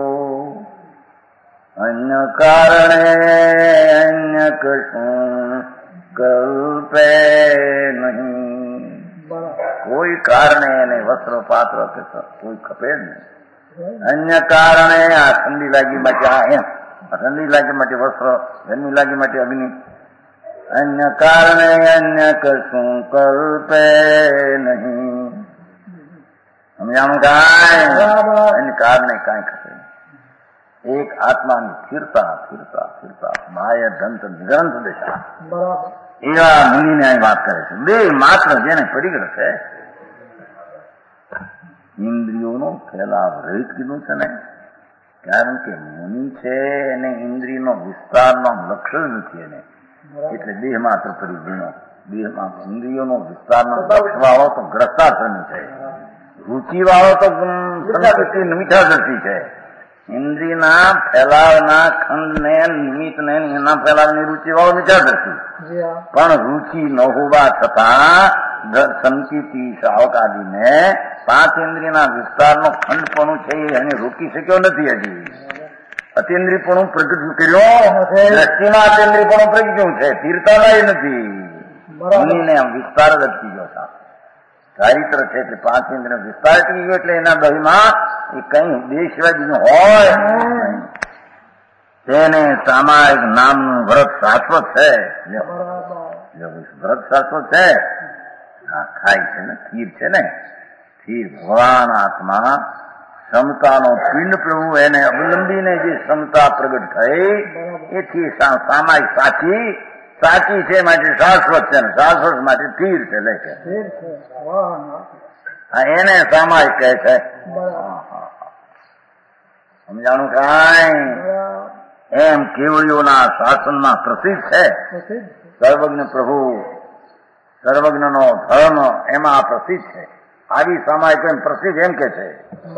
અન્ય કારણે અન્ય કશું કલ્પે નહીં. કોઈ કારણે એને વસ્ત્ર પાત્ર કે કોઈ ખપે જ નહીં. અન્ય કારણે આ ઠંડી લાગી માટે આ ઠંડી લાગી માટે વસ્ત્ર, ગરમી લાગી માટે અગ્નિ. અન્ય કારણે અન્ય કશું કલ્પે નહીં. સમજાણું કાંઈ એને કારણે કાંઈ ખપે. એક આત્માની સ્થિરતા સ્થિરતા સ્થિરતા બાહ્ય ગ્રંથ નિગ્રંથ દેશા એવા મુનિને અહીં વાત કરે છે. બે માત્ર જેને પરિગ્રહ છે, ઇન્દ્રિયોનો ફેલાવ રહિત કીધું છે ને, કારણ કે મુનિ છે એને ઇન્દ્રિયનો વિસ્તારનો લક્ષ્ય નથી એને, એટલે દેહ માત્ર પરિગ્રહનો દેહમાં ઇન્દ્રિયોનો વિસ્તારનો લક્ષ્ય વાળો તો ગ્રસ્તાશ્રમી છે, રુચિ વાળો તો મીઠા દ્રષ્ટિ છે. ઇન્દ્રિયના ફેલાવના ખંડને નિમિત્તને એના ફેલાવની રુચિ વાળો મીઠા દ્રષ્ટિ, પણ રુચિ ન હોવા છતાં સંકિતિ શાવકાદીને 5 ઇન્દ્રિયના વિસ્તારનો ખંડપણું છે એને રોકી શક્યો નથી. હજી અતિન્દ્રિયપણું પ્રગટ કર્યો, દ્રષ્ટિમાં અતિન્દ્રિયપણું પ્રગટ્યું છે, તીર્થાલય નથી. મુનિને આમ વિસ્તાર જ અટકી ગયો હતા. ચારિત્ર છે એટલે 5 ઇન્દ્રિય વિસ્તાર અટકી ગયો એટલે એના દહીંમાં એ કઈ દેશ સિવાય બીજું હોય. તેને સામાયિક નામનું વ્રત શાશ્વત છે. વ્રત શાશ્વત છે, ખાય છે ને, સ્થિર છે ને, સ્થિર ભગવાન આત્મા ક્ષમતાનો પિંડ પ્રભુ એને અવલંબીને જે ક્ષમતા પ્રગટ થઈ એથી સામાયિક સાચી છે માટે શાશ્વત છે ને શાશ્વત માટે સ્થિર છે. લે છે એને સામાયિક કહે છે. સમજાણું કાંઈ એમ કેવળીઓના શાસનમાં પ્રસિદ્ધ છે. સર્વજ્ઞ પ્રભુ સર્વજ્ઞનો ધર્મ એમાં પ્રસિદ્ધ છે. આવી સામાયિક એમ પ્રસિદ્ધ એમ કે છે.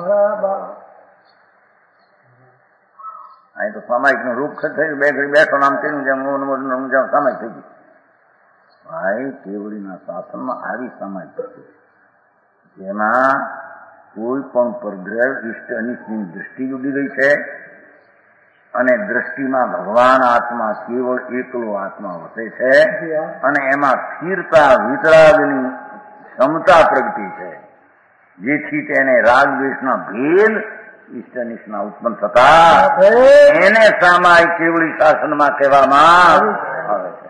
અહીં તો સામાયિક નું રૂપ થઈ બે ઘડી બેઠો નામ તેનું જેમ સામાયિક થઈ ગયું. ભાઈ કેવડીના શાસનમાં આવી સામાયિક પ્રસિદ્ધ એમાં કોઈ પણ પરગ્રહ ઇષ્ટ અનિષ્ટની દૃષ્ટિ ઉડી ગઈ છે અને દ્રષ્ટિમાં ભગવાન આત્મા કેવળ એકલો આત્મા વસે છે અને એમાં સ્થિરતા વિતરાગની ક્ષમતા પ્રગટી છે, જેથી તેને રાગ દ્વેષના ભેદ ઇષ્ટ અનિષ્ટના ઉત્પન્ન થતા એને સામાયિક કેવળી શાસનમાં કહેવામાં આવે છે.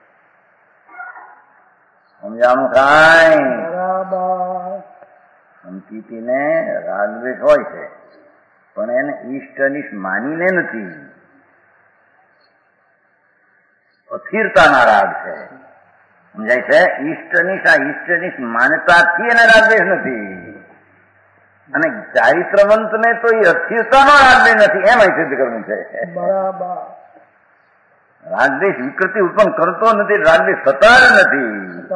સમજાણું થાય? સંકિતિને રાગ દ્વેષ હોય છે પણ એને ઇષ્ટ અનિષ્ટ માનીને નથી, અસ્થિરતાના રાગ છે. સમજાય છે? ઇષ્ટ અનિષ્ટ માન્યતાથી એને રાગદ્વેષ નથી અને ચારિત્રવંતને તો એ અસ્થિરતાનો રાગદ્વેષ નથી, એમ સિદ્ધ કરવું છે. રાગદ્વેષ વિકૃતિ ઉત્પન્ન કરતો નથી, રાગદ્વેષ થતા જ નથી.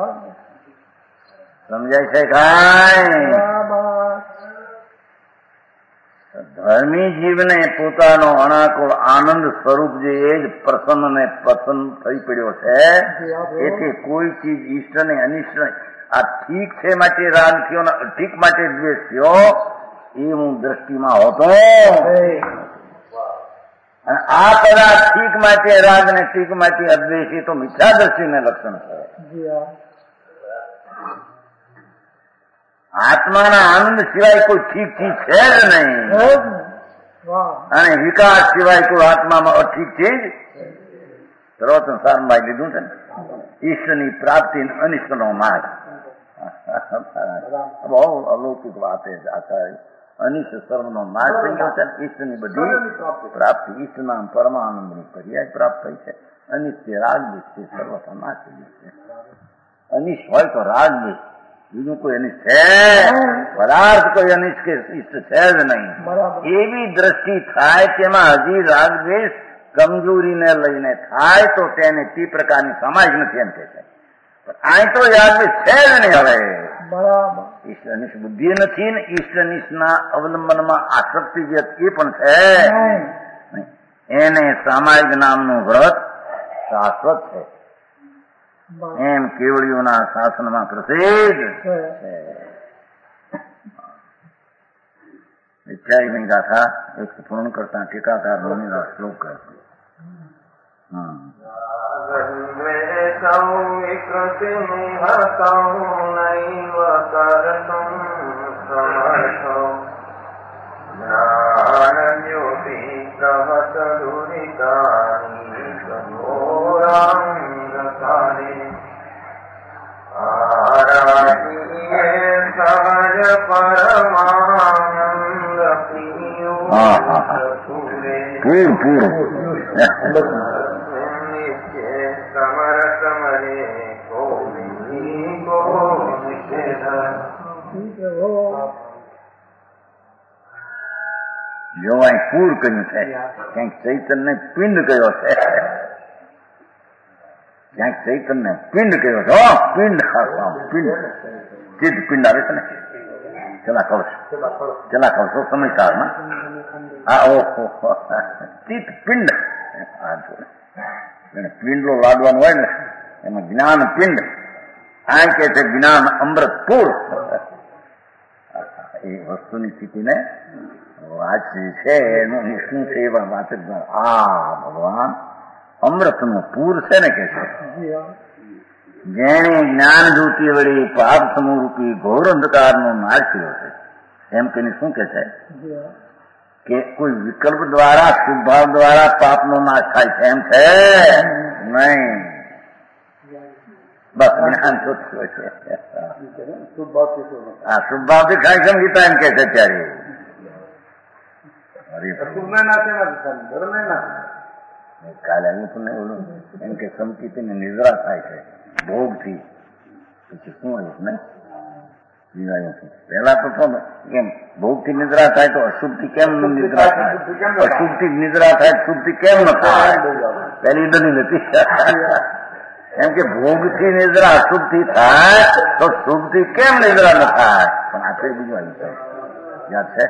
સમજાય છે? કાંઈ ધર્મી જીવને પોતાનો અનાકુળ આનંદ સ્વરૂપ જે એ જ પ્રસન્ન ને પ્રસન્ન થઈ પડ્યો છે, એથી કોઈ ચીજ ઇષ્ટ ને અનિષ્ટ આ ઠીક છે માટે રાગ થયો ને અઠીક માટે દ્વેષ થયો એ હું દ્રષ્ટિમાં હોતો અને આ પદાર્થ ઠીક માટે રાગ ને ઠીક માટે અદ્વેષ એ તો મિથ્યા દ્રષ્ટિને લક્ષણ છે. આત્માના આનંદ સિવાય કોઈ ઠીક ચીજ છે જ નહીં અને વિકાસ સિવાય કોઈ આત્મામાં અઠીક ચીજ સર્વત્ર સારમાં લીધું છે ને, ઈશ્વરની પ્રાપ્તિ અનિષ્ટનો માર્ગ. બહુ અલૌકિક વાત છે. અનિષ્ટ સર્વનો માર્ગ થઈ ગયો છે. ઈશ્વરની બધી પ્રાપ્તિ ઈષ્ટના પરમાનંદની પર્યાય પ્રાપ્ત થઈ છે. અનિષ્ટ રાગ છે, સર્વથા નાશી છે. અનિષ્ટ હોય તો રાગ બીજું કોઈ અનિષ્ટ છે પદાર્થ કોઈ અનિષ્ટ કે ઇષ્ટ છે જ નહીં. એવી દ્રષ્ટિ થાય તેમાં હજી રાગ દ્વેષ કમજોરીને લઈને થાય તો તેને તે પ્રકારની સમાજ નથી એમ કે છે. અહીં તો રાગ દ્વેષ છે જ નહીં. હવે ઈષ્ટ અનિષ્ટ બુદ્ધિ નથી ને ઈષ્ટ અનિષ્ટના અવલંબનમાં આસક્તિ વ્યક્તિ પણ છે. એને સામાયિક નામનું વ્રત શાશ્વત છે એમ કેવળીઓના શાસનમાં પ્રસિદ્ધ છે. વિચારીની ગાથા એક પૂર્ણ કરતા ટીકાકાર મુનિના શ્લોક કહે છે. જો અહીં પૂર કર્યું છે, ક્યાંક ચૈતન્ય પિંડ કયો છે, ક્યાંક ચૈતન્ય પિંડ કયો છે. પિંડ પિંડ ચિત્ત પિંડ આવે છે ને, ચલા કવશો સમયસારમાં ચિત્ત પિંડ પિંડલો લાદવાનું હોય ને એમાં જ્ઞાન પિંડ. આ કે છે જ્ઞાન અમૃતપુર. એ વસ્તુની સ્થિતિને વાંચી છે એનું શું છે એવા વાંચ આ ભગવાન અમૃતનું પૂર છે ને કે છે. જેણે જ્ઞાન જ્યોતિ વળી પાપ સમૂહરૂપી ઘોર અંધકારનો નાશ કર્યો છે એમ કહીને શું કે છે કે કોઈ વિકલ્પ દ્વારા શુભભાવ દ્વારા પાપનો નાશ થાય છે એમ છે નહીં. બસ જ્ઞાન ચોખ્ખું હોય છે. હા, શુભભાવથી ખાય છે ગીતા એમ કે છે. ત્યારે કાલે આવ્યું પણ ઓલું એમ કે સંકિતને નિદ્રા થાય છે ભોગથી. પછી શું આવ્યું ને જીવાયું પેલા તો કેમ ભોગથી નિદ્રા થાય તો અશુભથી કેમ નિદ્રા થાય? અશુભથી નિદ્રા થાય શુભથી કેમ ન થાય? પેલી બની નથી એમ કે ભોગથી નિદ્રા અશુભથી થાય તો શુભથી કેમ નિદ્રા ન થાય? પણ આપણે બીજું આવ્યું છે યાદ છે?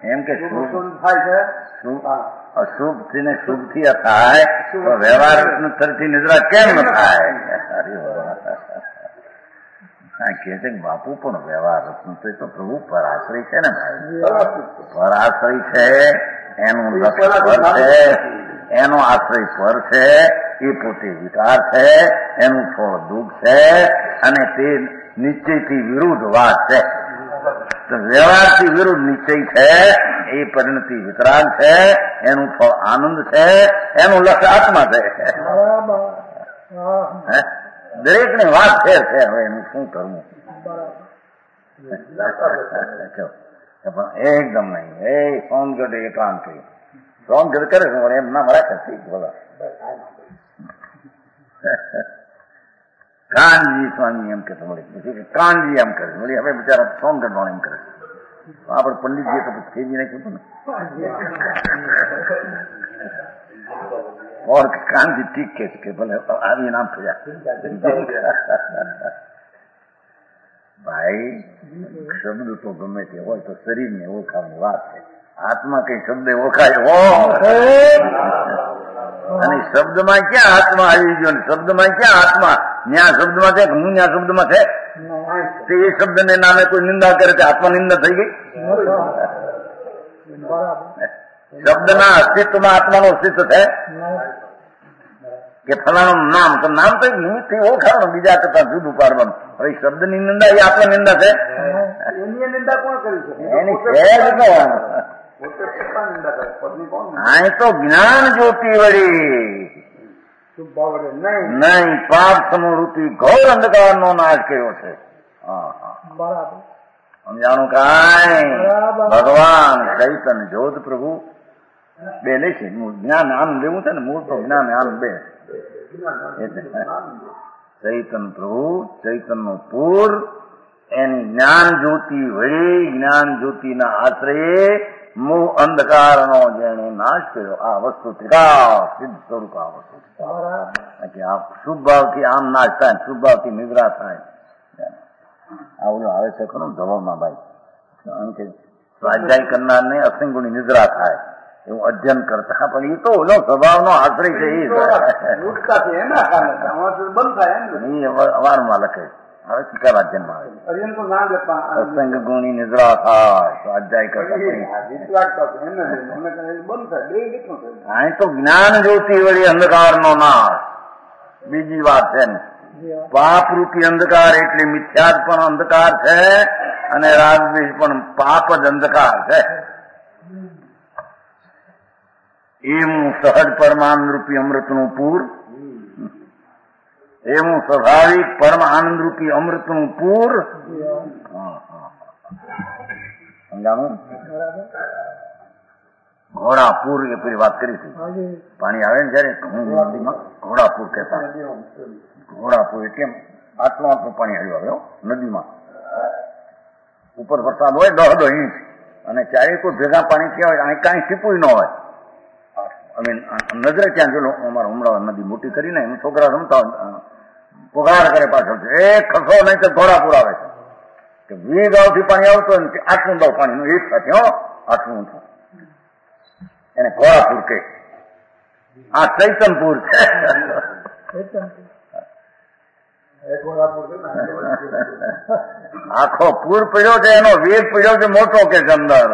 એમ કે શુભ થાય છે. અશુભ થી ને શુભ થી થાય તો વ્યવહાર થી નિદ્રા કેમ ન થાય? કે છે બાપુ પણ વ્યવહાર રત્ન તો પ્રભુ પર આશ્રય છે ને ભાઈ, પર આશ્રય છે એનું લક્ષ્ય પર છે, એનો આશ્રય પર છે, એ પોતે વિકાર છે, એનું ફળ દુઃખ છે, અને તે નિશ્ચયથી વિરુદ્ધ વાત છે. તો વ્યવહારથી વિરુદ્ધ નિશ્ચય છે, એ પરિણતિ વિતરાગ છે, એનું ફળ આનંદ છે, એનું લક્ષ્ય આત્મા છે. દરેક ની વાત ફેર છે. હવે એનું શું કરવું? એકદમ નહીં. એ સોનગઢ એકાંત સોનગઢ કરે છે એમ નામ રાખે છે. બોલા કાનજી સ્વામી એમ કે મળી, કાનજી એમ કરે મળી. હવે બિચારા સોનગઢ નો એમ કરે. આપડે પંડિતજી તો ખેજી નાખ્યું ને और કાનજી ઠીક કે ભલે આવી નામ થયા. ભાઈ શબ્દ તો ગમે તે હોય તો શરીરને ઓળખાવાની વાત છે. આત્મા કઈ શબ્દ ઓળખાય હો? અને શબ્દમાં ક્યાં આત્મા આવી ગયો? શબ્દમાં ક્યાં આત્મા? ન્યા શબ્દમાં છે કે હું ન્યા શબ્દમાં છે? તે એ શબ્દ ને નામે કોઈ નિંદા કરે તો આત્મા નિંદા થઈ ગઈ. શબ્દના અસ્તિત્વમાં આત્માનું અસ્તિત્વ છે કે ફલાણું નામ? તો નામ તો નિમિત્ત થી ઓળખાવાનું, બીજા કરતા જુદું પાડવાનું. હવે શબ્દ ની નિંદા એ આત્મા નિંદા છે? એની નિંદા કોણ કરી છે? એની આ તો જ્ઞાન જ્યોતિ વળી નહીં પાપ સમૂહરૂપી ઘોર અંધકાર નો નાશ કર્યો છે. સમજાણું કાંઈ? ભગવાન ચૈતન જ્યોત પ્રભુ બે લે છે. જ્ઞાન આનંદ લેવું છે ને, મૂળ તો જ્ઞાન આનંદ બે. ચૈતન પ્રભુ ચૈતન નો પૂર એની જ્ઞાન જ્યોતિ વળી જ્ઞાન જ્યોતિના આશ્રયે મોહ અંધકારનો જેને નાશ કર્યો. આ વસ્તુ ત્રિકાળ સિદ્ધ સ્વરૂપ આ વસ્તુ કે આ શુભ ભાવથી આમ નાશ થાય, શુભ ભાવથી નિદ્રા થાય. આવડું આવે છે ખરું ધવલમાં ભાઈ, સ્વાધ્યાય કરનારને અસંગુણી નિદ્રા થાય એવું અધ્યયન કરતા. પણ એ તો ઓલો સ્વભાવનો આશ્રય છે. એ વારમાં લખે. હવે કયા અધ્યયનમાં આવે? અસંગ ગુણી નિદ્રા થાય સ્વાધ્યાય કરતા. અહીં તો જ્ઞાન જ્યોતિ વળી અંધકાર નો નાશ. બીજી વાત છે ને, પાપ રૂપી અંધકાર એટલે મિથ્યાદ પણ અંધકાર છે અને રાગદ્વેષ પણ પાપ જ અંધકાર છે. એવું સહજ પરમાનંદ રૂપી અમૃતનું પૂર, એવું સ્વાભાવિક પરમ આનંદ રૂપી અમૃતનું પૂર. સમજાણું? ઘોડાપુર એ પેલી વાત કરી હતી. પાણી આવે ને જયારે ઘોડાપુર કહેતા. ઘોડાપુર એટલે આટલું આટલું પાણી આવ્યું આવે નદીમાં. ઉપર વરસાદ હોય 10 ઇંચ અને ચારે કોઈ ભેગા પાણી થયા હોય, અહીં કાંઈ ટીપું ન હોય. અમે નજરે ક્યાં જોલો અમારા ઉમરાવ નદી મોટી કરીને એમ છોકરા રમતા પુગાર કરે પાછળ એ ખસો નહીં તો ઘોડાપુર આવે છે કે 20 ગાઉથી પાણી આવતું હોય ને આટલું દાવ પાણીનું એક સાથે આટલું ઊંચું એને ઘોડાપુર કે. આ ચૈતનપુર છે. આખો પૂર પડ્યો છે, એનો વેગ પડ્યો છે મોટો કે અંદર.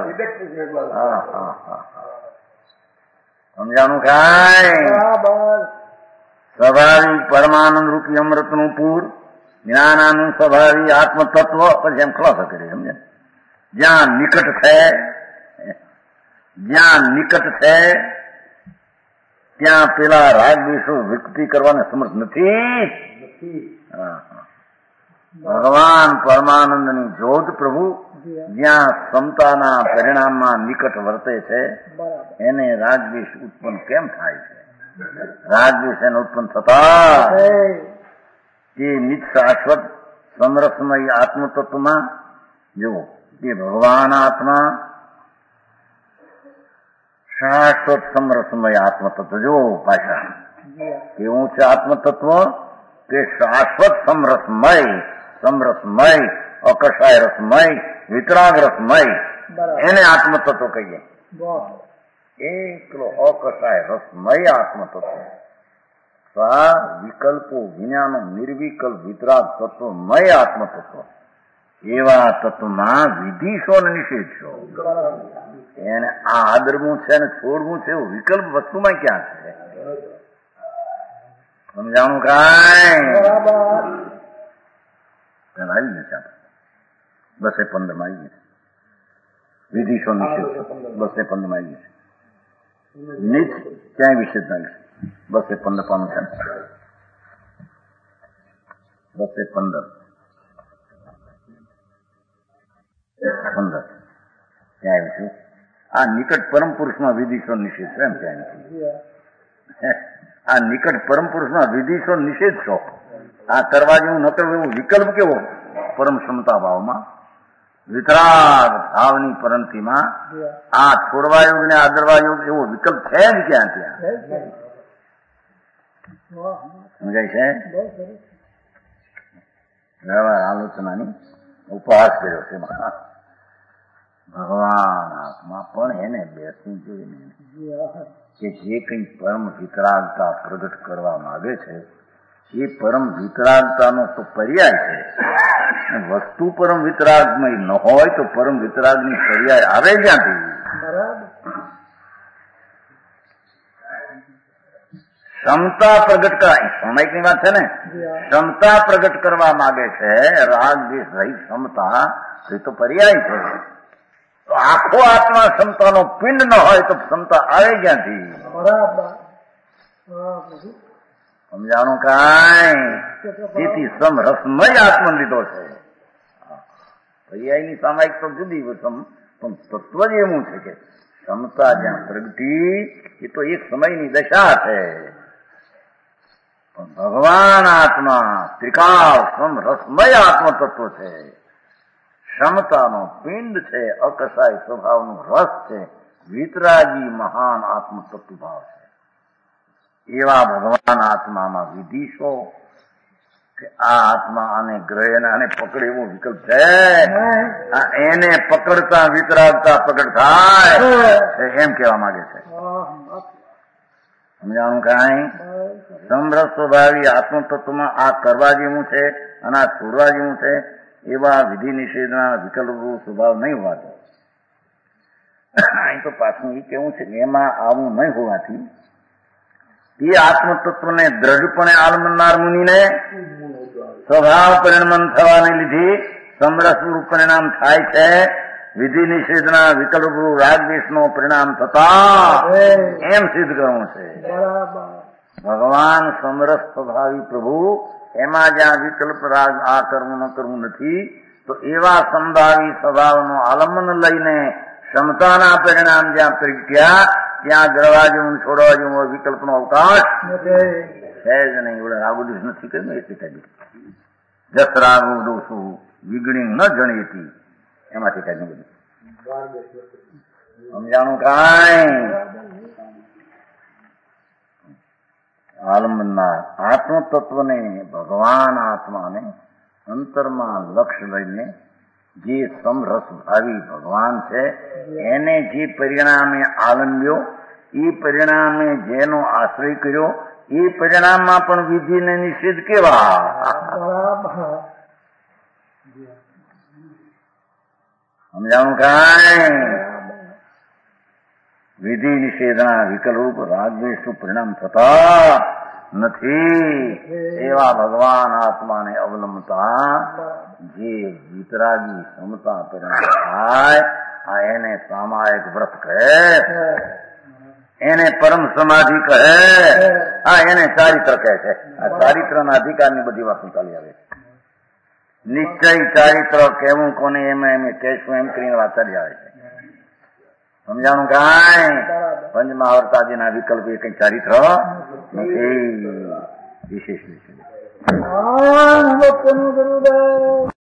સમજાણું કાંઈ? સ્વાભાવિક પરમાનંદ રૂપી અમૃતનું પૂર, જ્ઞાનાનું સ્વાભાવિક આત્મતત્વ. પછી એમ ખલાસો કરી સમજે. જ્યાં નિકટ છે, જ્યાં નિકટ છે ત્યાં પેલા રાગ દ્વેષો વિકૃતિ કરવાને સમર્થ નથી. ભગવાન પરમાનંદની જ્યોત પ્રભુ જ્યાં સમતાના પરિણામમાં નિકટ વર્તે છે એને રાગદ્વેષ ઉત્પન્ન કેમ થાય છે? રાગદ્વેષ એને ઉત્પન્ન થતા તે નિત શાશ્વત સમરસમય આત્મતત્વમાં જુઓ કે ભગવાન આત્મા શાશ્વત સમરસમય આત્મતત્વ. જો ભાષા કેવું છે આત્મતત્વ કે શાશ્વત સમરસમય, સમરસમય, અકષાય રસમય, વિતરાગ રસમય, એને આત્મતત્વ કહીએ. બરાબર. એકલો અકસાય રસમય આત્મતત્વ. સ્વા વિકલ્પો વિજ્ઞાનો નિર્વિકલ્પ વિતરાગ તત્વમય આત્મતત્વ. એવા તત્વમાં વિધિશો અને નિષેધશો. એને આ આદરવું છે ને છોડવું છે એવું વિકલ્પ વસ્તુમાં ક્યાં છે? સમજાણું કાંઈ? આવી જશે આપણે 215 માં આવી જશે. વિધિશો નિષેધ 215 માં આવી જશે. નીચ ક્યાંય વિષેધ ના છે. 215 પાનું છે. 215 ક્યાં આવ્યું છે? આ નિકટ પરમ પુરુષમાં વિધિશો નિષેધ છે. એમ ક્યાં આ નિકટ પરમ પુરુષમાં વિધિશો નિષેધ છો. આ કરવા જેવું ન કરવું એવું વિકલ્પ કેવો? પરમ ક્ષમતા ભાવમાં વિતરાગ ભાવની પરંતિમાં આ છોડવા યોગ ને આદરવા યોગ એવો વિકલ્પ છે જ ક્યાં? ત્યાં સમજાય છે? વ્યવહાર આલોચનાની ઉપહાસ કર્યો છે. ભગવાન આત્મા પણ એને બેસવું જોઈએ કે જે કંઈ પરમ વિતરાગતા પ્રગટ કરવા માંગે છે એ પરમ વિતરાગતાનો તો પર્યાય છે. વસ્તુ પરમ વિતરાગમય ન હોય તો પરમ વિતરાગની પર્યાય આવે ક્યાંથી? ક્ષમતા પ્રગટ કરાય. સામાયિકની વાત છે ને. ક્ષમતા પ્રગટ કરવા માંગે છે રાગ દેશ રહી ક્ષમતા, એ તો પર્યાય છે. તો આખો આત્મા ક્ષમતાનો પિંડ ન હોય તો ક્ષમતા આવે ક્યાંથી? સમજાણું કાંઈ? તેથી સમરસમય આત્મા લીધો છે. પર્યાયની સામાયિક તો જુદી પણ તત્વ જ એવું છે કે ક્ષમતા જ્યાં પ્રગટી એ તો એક સમયની દશા છે. પણ ભગવાન આત્મા ત્રિકાળ સમરસમય આત્મતત્વ છે. ક્ષમતાનો પિંડ છે, અકસાય સ્વભાવનો રસ છે, વિતરાગી મહાન આત્મતત્વ ભાવ છે. એવા ભગવાન આત્મામાં વિધિશો કે આ આત્મા આને ગ્રહે આને પકડે એવો વિકલ્પ છે. એને પકડતા વિતરાગતા પ્રગટ થાય એમ કહેવા માંગે છે. સમજાણું કાંઈ? સમરસ સ્વભાવી આત્મતત્વમાં આ કરવા જેવું છે અને આ છોડવા જેવું છે એવા વિધિ નિષેધના વિકલ્પ સ્વભાવ નહીં હોવાતો. અહીં તો પાછું એ કેવું છે કે એમાં આવું નહીં હોવાથી એ આત્મતત્વને દ્રઢપણે આલમનાર મુનિને સ્વભાવ પરિણમન થવાને લીધે સમરસ રૂપ પરિણામ થાય છે. વિધિ નિષેધના વિકલ્પ રાગદ્વેષનો પરિણામ થતા એમ સિદ્ધ કરવું છે. ભગવાન સમરસ સ્વભાવી પ્રભુ એમાં જ્યાં વિકલ્પ રાગ આ કરવું ન કરવું નથી તો એવા સંભાવી સ્વભાવનો આલંબન લઈને ક્ષમતાના પરિણામ જ્યાં પ્રગટ્યા ત્યાં ગળવા જેવું છોડવા જેવું વિકલ્પનો અવકાશ છે જ નહીં. એવડે રાગોદોષ નથી કર્યું એટલે કાઢી જસ રાગો દોષું વિગણી ન જણીતી એમાંથી કાઢી બધું. સમજાણું કાંઈ? આલંબનના આત્મતત્વને ભગવાન આત્માને અંતરમાં લક્ષ્ય લઈને જે સમરસ ભાવી ભગવાન છે એને જે પરિણામે આલંબ્યો એ પરિણામે જેનો આશ્રય કર્યો એ પરિણામમાં પણ વિધિને નિષેધ કેવા? સમજાણું કાંઈ? વિધિ નિષેધના વિકલ્પ રાગદ્વેષનું પરિણામ થતા નથી. એવા ભગવાન આત્માને અવલંબતા જે વિતરાગી ક્ષમતા પરિણામ થાય આ એને સામાયિક વ્રત કહે, એને પરમ સમાધિ કહે, આ એને ચારિત્ર કહે છે. આ ચારિત્રના અધિકારની બધી વાતો ચાલી આવે છે. નિશ્ચય ચારિત્ર કેવું કોને એમ કહેશું એમ કરીને વાત ચાલી આવે છે. સમજાણું કાંઈ? પંચમહાવર્તાદિના વિકલ્પ એ કઈ ચારિત્ર નથી. વિશેષ